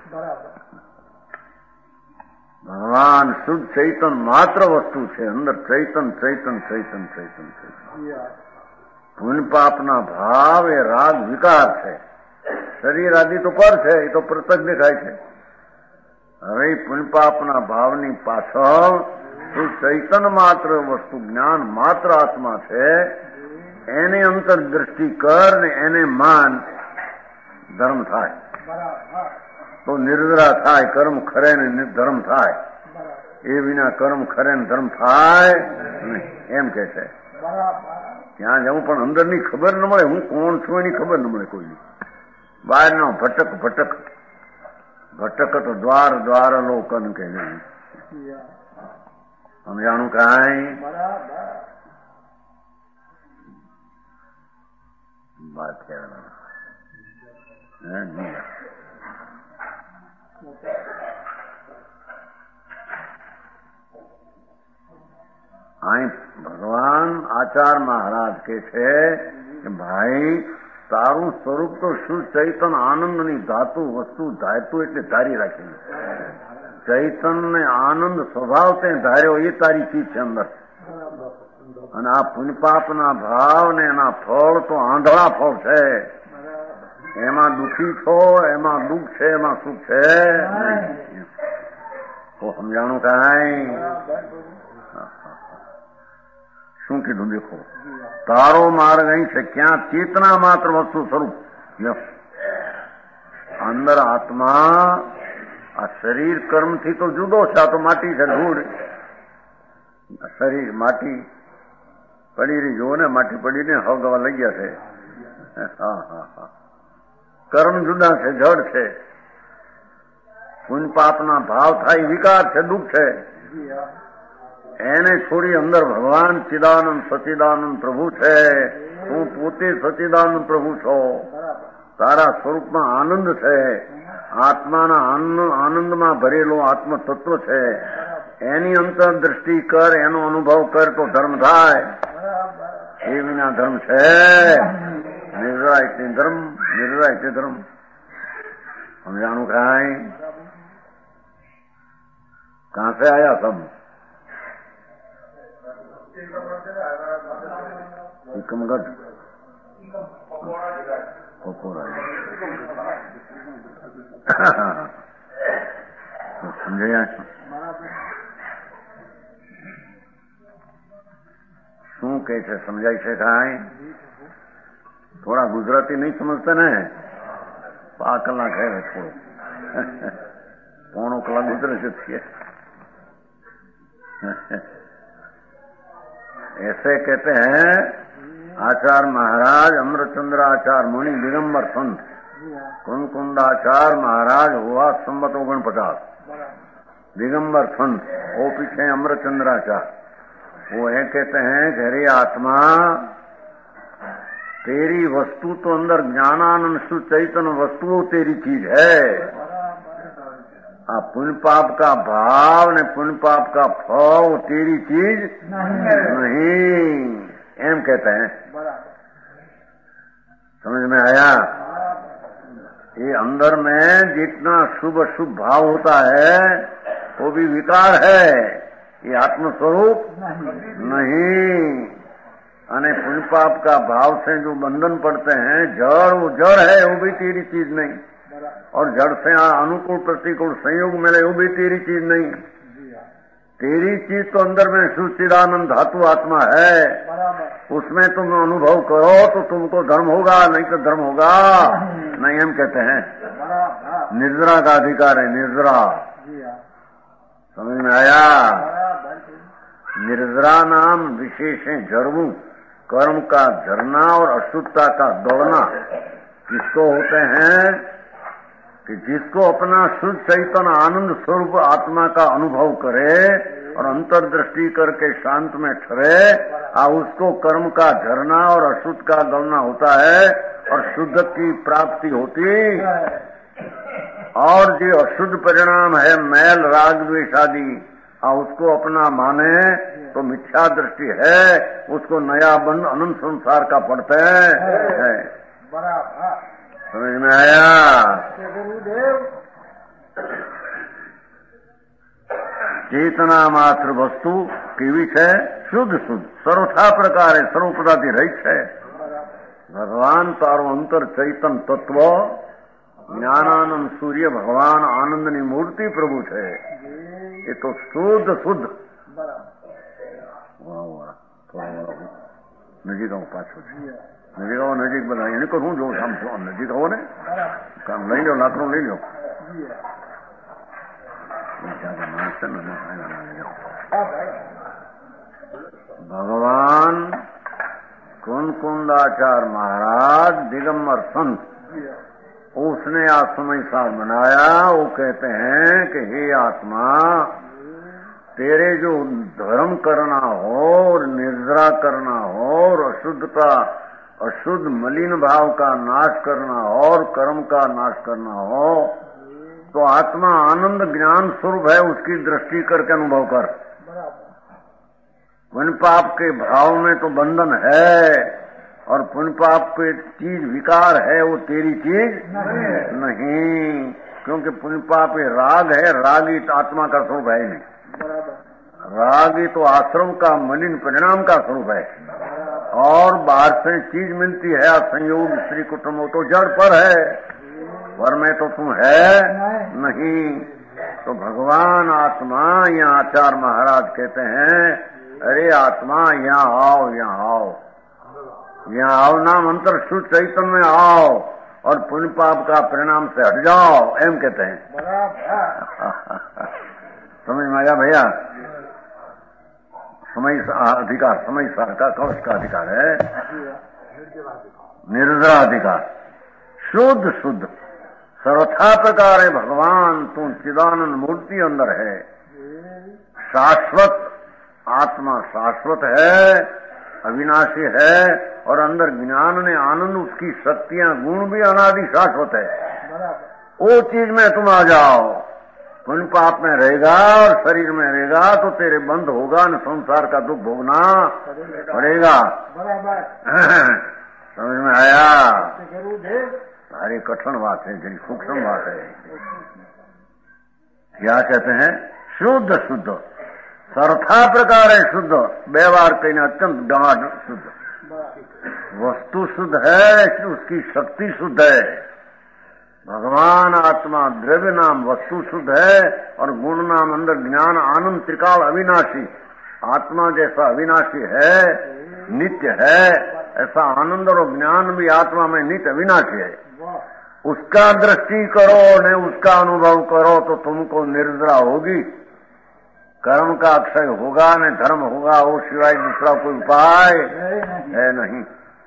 ભગવાન શુદ્ધ ચૈતન માત્ર વસ્તુ છે, અંદર ચૈતન ચૈતન ચૈતન ચૈતન ચૈતન. પુણ્ય પાપના ભાવ એ રાગ વિકાર છે. શરીર આદિ તો પર છે, એ તો પ્રત્યક્ષ દેખાય છે. હવે પુણ્ય પાપના ભાવની પાછળ શુદ્ધ ચૈતન માત્ર વસ્તુ, જ્ઞાન માત્ર આત્મા છે. એને અંતરદ્રષ્ટિ કર ને એને માન, ધર્મ થાય. તો નિર્જરા થાય, કર્મ ખરે ને ધર્મ થાય. એ વિના કર્મ ખરે ને ધર્મ થાય એમ કે છે. ત્યાં જવું પણ અંદરની ખબર ન મળે, હું કોણ છું એની ખબર ન મળે કોઈની. બહારનો ભટક ભટક ભટકત દ્વાર દ્વાર લોકન કે નહીં. સમજાણું કાંઈ? बात है नहीं। आई भगवान आचार्य महाराज के છે કે ભાઈ તારું સ્વરૂપ તો શુદ્ધ ચૈતન આનંદની ધાતુ વસ્તુ ધાતુ એટલે ધારી રાખેલી ચૈતન ને આનંદ સ્વભાવ તે ધાર્યો એ તારી ચીજ છે અંદર અને આ પુણ્યપાપના ભાવ ને એના ફળ તો આંધળા ફળ છે એમાં દુઃખી છો એમાં દુઃખ છે એમાં સુખ છે તો સમજાણું કાંઈ શું કીધું દેખો તારો માર્ગ અહીં છે ક્યાં ચેતના માત્ર વસ્તુ સ્વરૂપ અંદર આત્મા આ શરીર કર્મથી તો જુદો છે આ તો માટી છે ધૂળ શરીર માટી પડી રહી જુઓ ને માટી પડીને હળગવા લઈ ગયા છે હા હા હા કર્મ જુદા છે જડ છે પુણ્ય પાપના ભાવ થાય વિકાર છે દુઃખ છે એને છોડી અંદર ભગવાન ચિદાનંદ સચિદાનંદ પ્રભુ છે તું પોતે સચિદાનંદ પ્રભુ છો તારા સ્વરૂપમાં આનંદ છે આત્માના આનંદમાં ભરેલો આત્મ તત્વ છે એની અંતર દ્રષ્ટિ કર એનો અનુભવ કર તો ધર્મ થાય એ વિના ધર્મ છે નિર્રા એટલે ધર્મ નિર્રા એટલે ધર્મ સમજાણું કાંઈ कहां से आया सब टीकमगढ़ समझे શું કે છે સમજાય છે કાંઈ થોડા ગુજરાતી નહીં સમજતા ને 5 કલાક है થોડો पौनों कलाक गुजरे છીએ ऐसे कहते हैं आचार्य महाराज अमृतचंद्र आचार्य मुनि दिगंबर संत कुंकुंडाचार्य महाराज हुआ संवत 49 दिगंबर संत वो पीछे अमृतचंद्राचार्य वो ये कहते हैं कि हरे आत्मा तेरी वस्तु तो अंदर ज्ञानानंद शुद्ध चैतन्य वस्तु तेरी चीज है पुण्य पाप का भाव ने पुण्य पाप का फल तेरी चीज नहीं एम कहते हैं समझ में आया ये अंदर में जितना शुभ शुभ भाव होता है वो भी विकार है ये आत्मस्वरूप नहीं अने पुण्य पाप का भाव से जो बंधन पड़ते हैं जड़ वो जड़ है वो भी तेरी चीज नहीं और जड़ से अनुकूल प्रतिकूल संयोग मिले वो भी तेरी चीज नहीं तेरी चीज तो अंदर में सुचिदानंद धातु आत्मा है उसमें तुम अनुभव करो तो तुमको धर्म होगा नहीं तो धर्म होगा नहीं हम कहते हैं निद्रा का अधिकार है निद्रा समझ में आया निर्जरा नाम विशेष है जरवू कर्म का झरना और अशुद्धता का दौड़ना किसको होते हैं कि जिसको अपना शुद्ध चैतन्य आनंद स्वरूप आत्मा का अनुभव करे और अंतर्दृष्टि करके शांत में ठहरे उसको कर्म का झरना और अशुद्ध का गलना होता है और शुद्ध की प्राप्ति होती और जो अशुद्ध परिणाम है मैल राग द्वेष आदि उसको अपना माने तो मिथ्या दृष्टि है उसको नया बंध अनंत संसार का पड़ता है समझ में आया चेतना मात्र वस्तु केवी है शुद्ध शुद्ध सर्वथा प्रकार है सर्वपदार्थी रहित है भगवान तारो अंतर चैतन तत्व ज्ञानानंद सूर्य भगवान आनंदनी मूर्ति प्रभु है ये तो शुद्ध शुद्ध नजीक आऊं पाछो नजीक आओ नजीक बनाए એને કહું જો આમ નજીક આવો ને કામ લઈ લો લાકડું લઈ લો भगवान कुंकुंडाचार्य महाराज दिगंबर संत उसने आज समय साथ बनाया वो कहते हैं कि हे आत्मा तेरे जो धर्म करना हो और निर्जरा करना हो और अशुद्धता अशुद्ध मलिन भाव का नाश करना और कर्म का नाश करना हो तो आत्मा आनंद ज्ञान स्वरूप है, उसकी दृष्टि करके अनुभव कर। पुण्य पाप के भाव में तो बंधन है और पुण्य पाप के चीज विकार है, वो तेरी चीज नहीं, क्योंकि पुण्य पाप ये राग है, राग ही आत्मा का स्वरूप है नहीं। राग ही तो आश्रम का मलिन परिणाम का स्वरूप है और बाहर से चीज मिलती है संयोग स्त्री कुटुंब, तो जड़ पर है, पर में तो तुम है नहीं। तो भगवान आत्मा, यहाँ आचार्य महाराज कहते हैं, अरे आत्मा यहाँ आओ, यहाँ आओ, यहाँ आओ, नाम अंतर शुद्ध चैतन्य में आओ और पुण्य पाप का परिणाम से हट जाओ, एम कहते हैं। समझ में आया भैया? समय अधिकार, समय सार का कवच का अधिकार है, निर्जरा अधिकार, शुद्ध शुद्ध सर्वथा प्रकार है भगवान, तू चिदानंद मूर्ति अंदर है, शाश्वत आत्मा शाश्वत है, अविनाशी है और अंदर ज्ञान ने आनंद, उसकी शक्तियां गुण भी अनादि शाश्वत है। वो चीज में तुम आ जाओ, पुण्य पाप में रहेगा और शरीर में रहेगा तो तेरे बंद होगा न, संसार का दुख भोगना पड़ेगा। समझ में आया? भारी कठिन बात है, बड़ी सूक्ष्म बात है। क्या कहते हैं? शुद्ध शुद्ध सर्वथा प्रकार है शुद्ध, व्यवहार कहने अत्यंत गाढ़ शुद्ध, वस्तु शुद्ध है, उसकी शक्ति शुद्ध है। भगवान आत्मा द्रव्य नाम वस्तु शुद्ध है और गुण नाम अंदर ज्ञान आनंद त्रिकाल अविनाशी, आत्मा जैसा अविनाशी है, नित्य है, ऐसा आनंद और ज्ञान भी आत्मा में नित्य अविनाशी है। उसका दृष्टि करो न उसका अनुभव करो तो तुमको निर्जरा होगी, कर्म का अक्षय होगा न धर्म होगा, वो सिवाय दूसरा कोई उपाय है नहीं।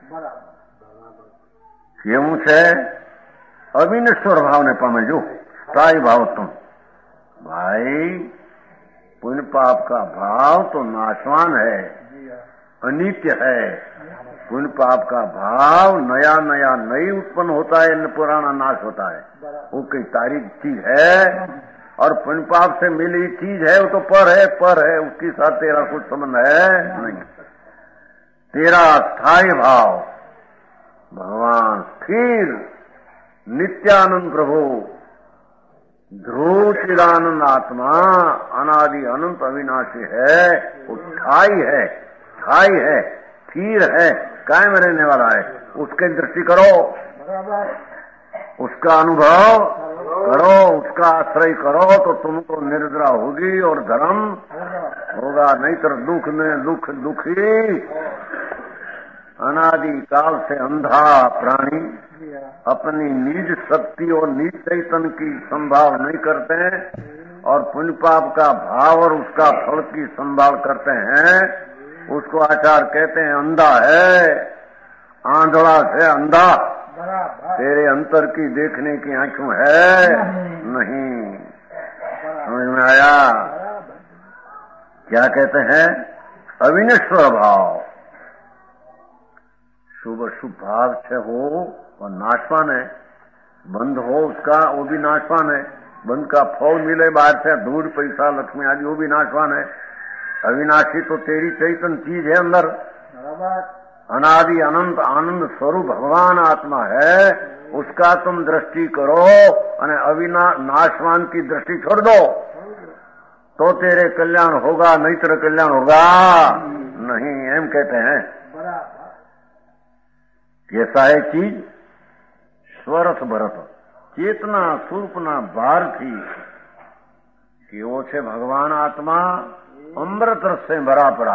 क्यों से अविनश्वर भाव ने पामे जो स्थायी भाव तुम भाई, पुण्य पाप का भाव तो नाशवान है, अनित्य है। पुण्य पाप का भाव नया नया नई उत्पन्न होता है, न पुराना नाश होता है, वो कोई तारीख चीज है और पुण्य पाप से मिली चीज है, वो तो पर है, उसके साथ तेरा कुछ संबंध है नहीं। तेरा स्थायी भाव भगवान स्थिर नित्यानंद प्रभु ध्रुव चिदानंद आत्मा अनादि अनंत अविनाशी है, वो स्थायी है, स्थिर है, कायम रहने वाला है। उसके दृष्टि करो, उसका अनुभव करो, उसका आश्रय करो तो तुमको निर्जरा होगी और धर्म होगा, नहीं तो दुख में दुखी अनादि काल से अंधा प्राणी अपनी निज शक्ति और निज चैतन्य की संभाल नहीं करते हैं और पुण्य पाप का भाव और उसका फल की संभाल करते हैं, उसको आचार्य कहते हैं अंधा है, आंधड़ा से अंधा। तेरे अंतर की देखने की आंखों है नहीं। समझ में आया? क्या कहते हैं? अविनश्वर भाव, शुभ अशुभ भाव से हो और नाशवान है, बंद हो उसका वो भी नाशवान है, बंद का फल मिले बाहर से धूल पैसा लक्ष्मी आदि वो भी नाशवान है। अविनाशी तो तेरी चैतन्य चीज है अंदर, अनादि अनंत आनंद स्वरूप भगवान आत्मा है, उसका तुम दृष्टि करो और नाशवान की दृष्टि छोड़ दो तो तेरे कल्याण होगा, नहीं तेरा कल्याण होगा नहीं, एम कहते हैं। कैसा है चीज? स्वरथ भरत चेतना स्वरूपना बार थी कि वो छे भगवान आत्मा अमृत रस से भरा पड़ा,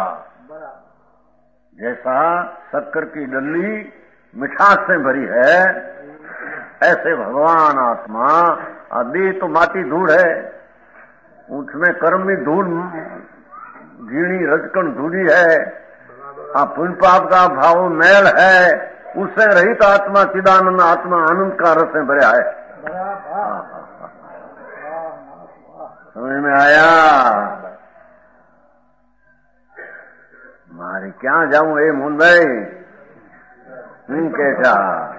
जैसा शक्कर की डल्ली मिठास से भरी है, ऐसे भगवान आत्मा आदि तो माटी धूल है, उसमें कर्मी धूल झीणी रजकन धूली है, पुण्य पाप का भाव मैल है, उससे रहित आत्मा चिदानंद आत्मा आनंद का रस में भरा है। समझ में आया? मारे क्या जाऊं ए मोहन भाई, कैसा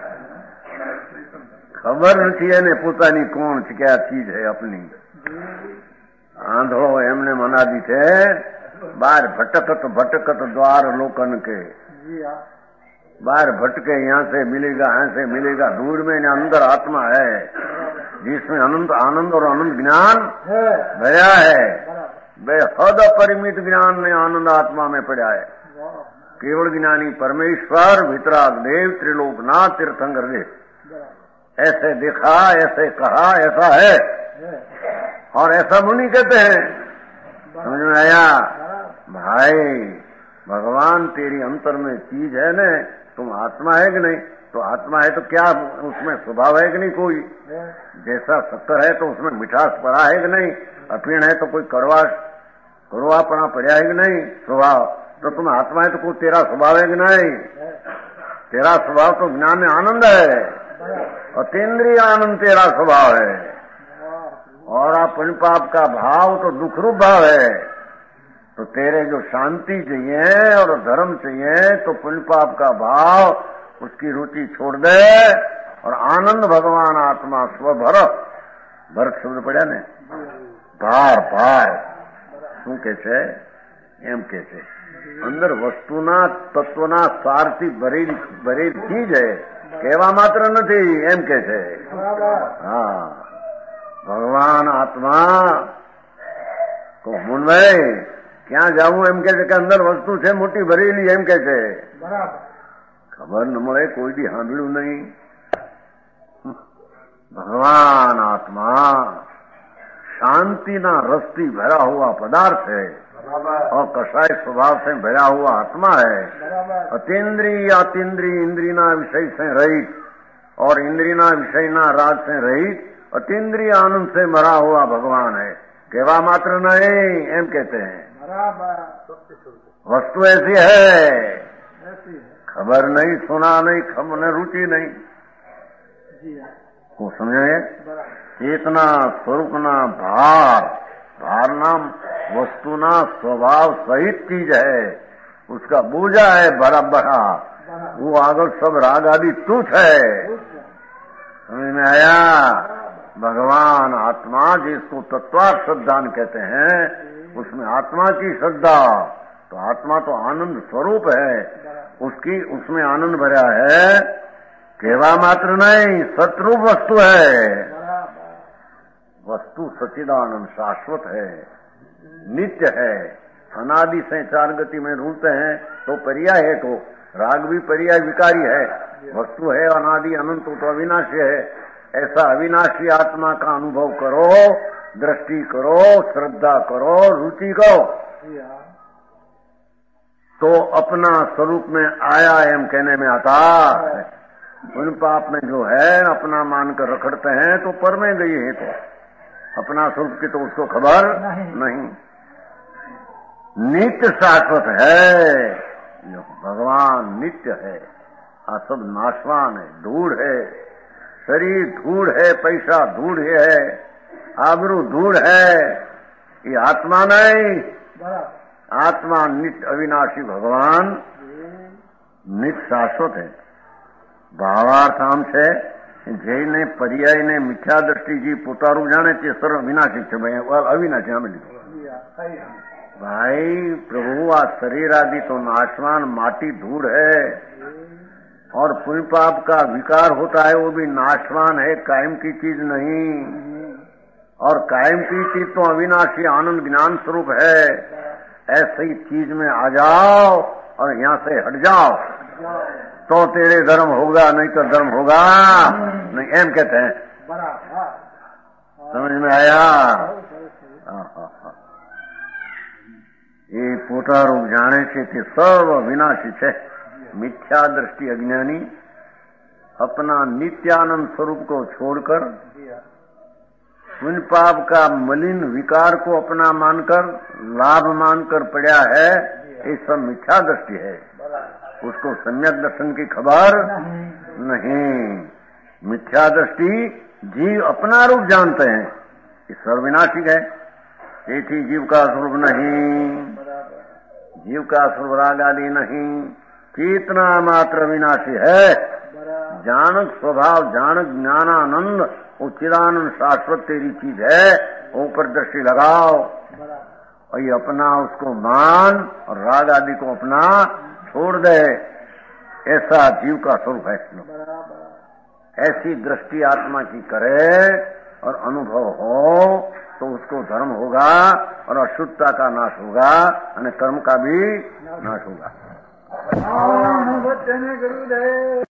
ખબર નથી એને પોતાની કોણ છે કે આ ચીજ है अपनी आंधो एमने मनादी थे बाहर भटकत भटकत द्वार लोकन के बाहर भटके यहाँ से मिलेगा दूर में अंदर आत्मा है जिसमें अनंत आनंद और अनंत ज्ञान भरा है बेहद परिमित ज्ञान में आनंद आत्मा में पड़ा है केवल ज्ञानी परमेश्वर वितराग देव त्रिलोकनाथ तीर्थंकर देव ऐसे देखा ऐसे कहा ऐसा है और ऐसा मुनि कहते हैं। समझ में आया भाई भगवान तेरी अंतर में चीज है न तुम आत्मा है कि नहीं तो आत्मा है तो क्या उसमें स्वभाव है कि नहीं कोई जैसा शक्कर है तो उसमें मिठास पड़ा है कि नहीं अफीण है तो कोई कड़वापना पड़ा है कि नहीं स्वभाव तो तुम आत्मा है तो कोई तेरा स्वभाव है कि नहीं तेरा स्वभाव तो ज्ञान में आनंद है अतीन्द्रिय आनंद तेरा स्वभाव है और आप पुण्य पाप का भाव तो दुख रूप भाव है तो तेरे जो शांति चाहिए और धर्म चाहिए तो पुण्य पाप का भाव उसकी रुचि छोड़ दे और आनंद भगवान आत्मा स्वभर भरत शब्द पड़ा ने भार भार शू के छे एम के छे अंदर वस्तुना तत्वना सारथी भरेली चीज है कहेवा मात्र नहीं एम के छे। हाँ भगवान आत्मा को मुनभाई क्या जाऊं एम के अंदर वस्तु है मोटी भरेली एम के खबर न મળે कोई भी સાંભળ્યું नहीं भगवान आत्मा शांति ना रस्ती भरा हुआ पदार्थ है और कषाय स्वभाव से भरा हुआ आत्मा है अतीन्द्रिय अतीन्द्रिय इंद्रियना विषय से रहित और इंद्रियना विषयना राज से रहित अतीन्द्रिय आनंद से भरा हुआ भगवान है कहवा मात्र नहीं एम कहते हैं। वस्तु ऐसी है खबर नहीं सुना नहीं खबर रुचि नहीं को समझे चेतना स्वरूपना भार नाम वस्तुना स्वभाव सहित चीज है उसका बोझा है भरा भरा वो आगे सब राग आदि तुच्छ है समझ में आया। भगवान आत्मा जिसको तत्वार्थ श्रद्धान कहते हैं उसमें आत्मा की श्रद्धा तो आत्मा तो आनंद स्वरूप है उसकी उसमें आनंद भरा है केवा मात्र नहीं सतरूप वस्तु है वस्तु सच्चिदानंद शाश्वत है नित्य है अनादि से चार गति में ढूंढते हैं तो पर्याय है तो राग भी पर्याय विकारी है वस्तु है अनादि अनंत तो अविनाशी है ऐसा अविनाशी आत्मा का अनुभव करो दृष्टि करो श्रद्धा करो रुचि करो तो अपना स्वरूप में आया एम कहने में आता है। उन पाप में जो है अपना मानकर रखड़ते हैं तो पर में गई है तो अपना स्वरूप की तो उसको खबर नहीं नित्य शाश्वत है भगवान नित्य है आ सब नाशवान है धूड़ है शरीर धूड़ है पैसा धूड़ है आबरू धूड़ है ये आत्मा नहीं आत्मा नित्य अविनाशी भगवान नित्य शाश्वत है। भावार्थ आम છે જઈને પર્યાયને મિથ્યા દ્રષ્ટિથી પોતાનું જાણે તે સર્વ વિનાશી છે ભાઈ અવિનાશી આમે લીધું भाई प्रभु आ शरीर आदि तो नाशवान माटी धूड़ है और पुण्य पाप का विकार होता है वो भी नाशवान है कायम की चीज नहीं और कायम की चीज तो अविनाशी आनंद ज्ञान स्वरूप है ऐसी चीज में आ जाओ और यहाँ से हट जाओ तो तेरे धर्म होगा नहीं तो धर्म होगा नहीं एम कहते हैं। समझ में आया। ये पोता रूप जाने से कि सर्व विनाशी है मिथ्या दृष्टि अज्ञानी अपना नित्यानंद स्वरूप को छोड़कर पुण्य पाप का मलिन विकार को अपना मानकर लाभ मानकर पड़ा है ये सब मिथ्या दृष्टि है उसको सम्यक दर्शन की खबर नहीं। मिथ्या दृष्टि जीव अपना रूप जानते हैं ये सर्वविनाशिक है एक ही जीव का स्वरूप नहीं जीव का स्वरूप राग आदि नहीं चेतना मात्र विनाशी है। जानक स्वभाव, जानक ज्ञानानंद, उच्चिदानंद शाश्वत तेरी चीज है। ऊपर दृष्टि लगाओ और ये अपना उसको मान और राग आदि को अपना छोड़ दे। ऐसा जीव का स्वरूप है। ऐसी दृष्टि आत्मा की करे और अनुभव हो तो उसको धर्म होगा और अशुद्धता का नाश होगा और कर्म का भी नाश होगा।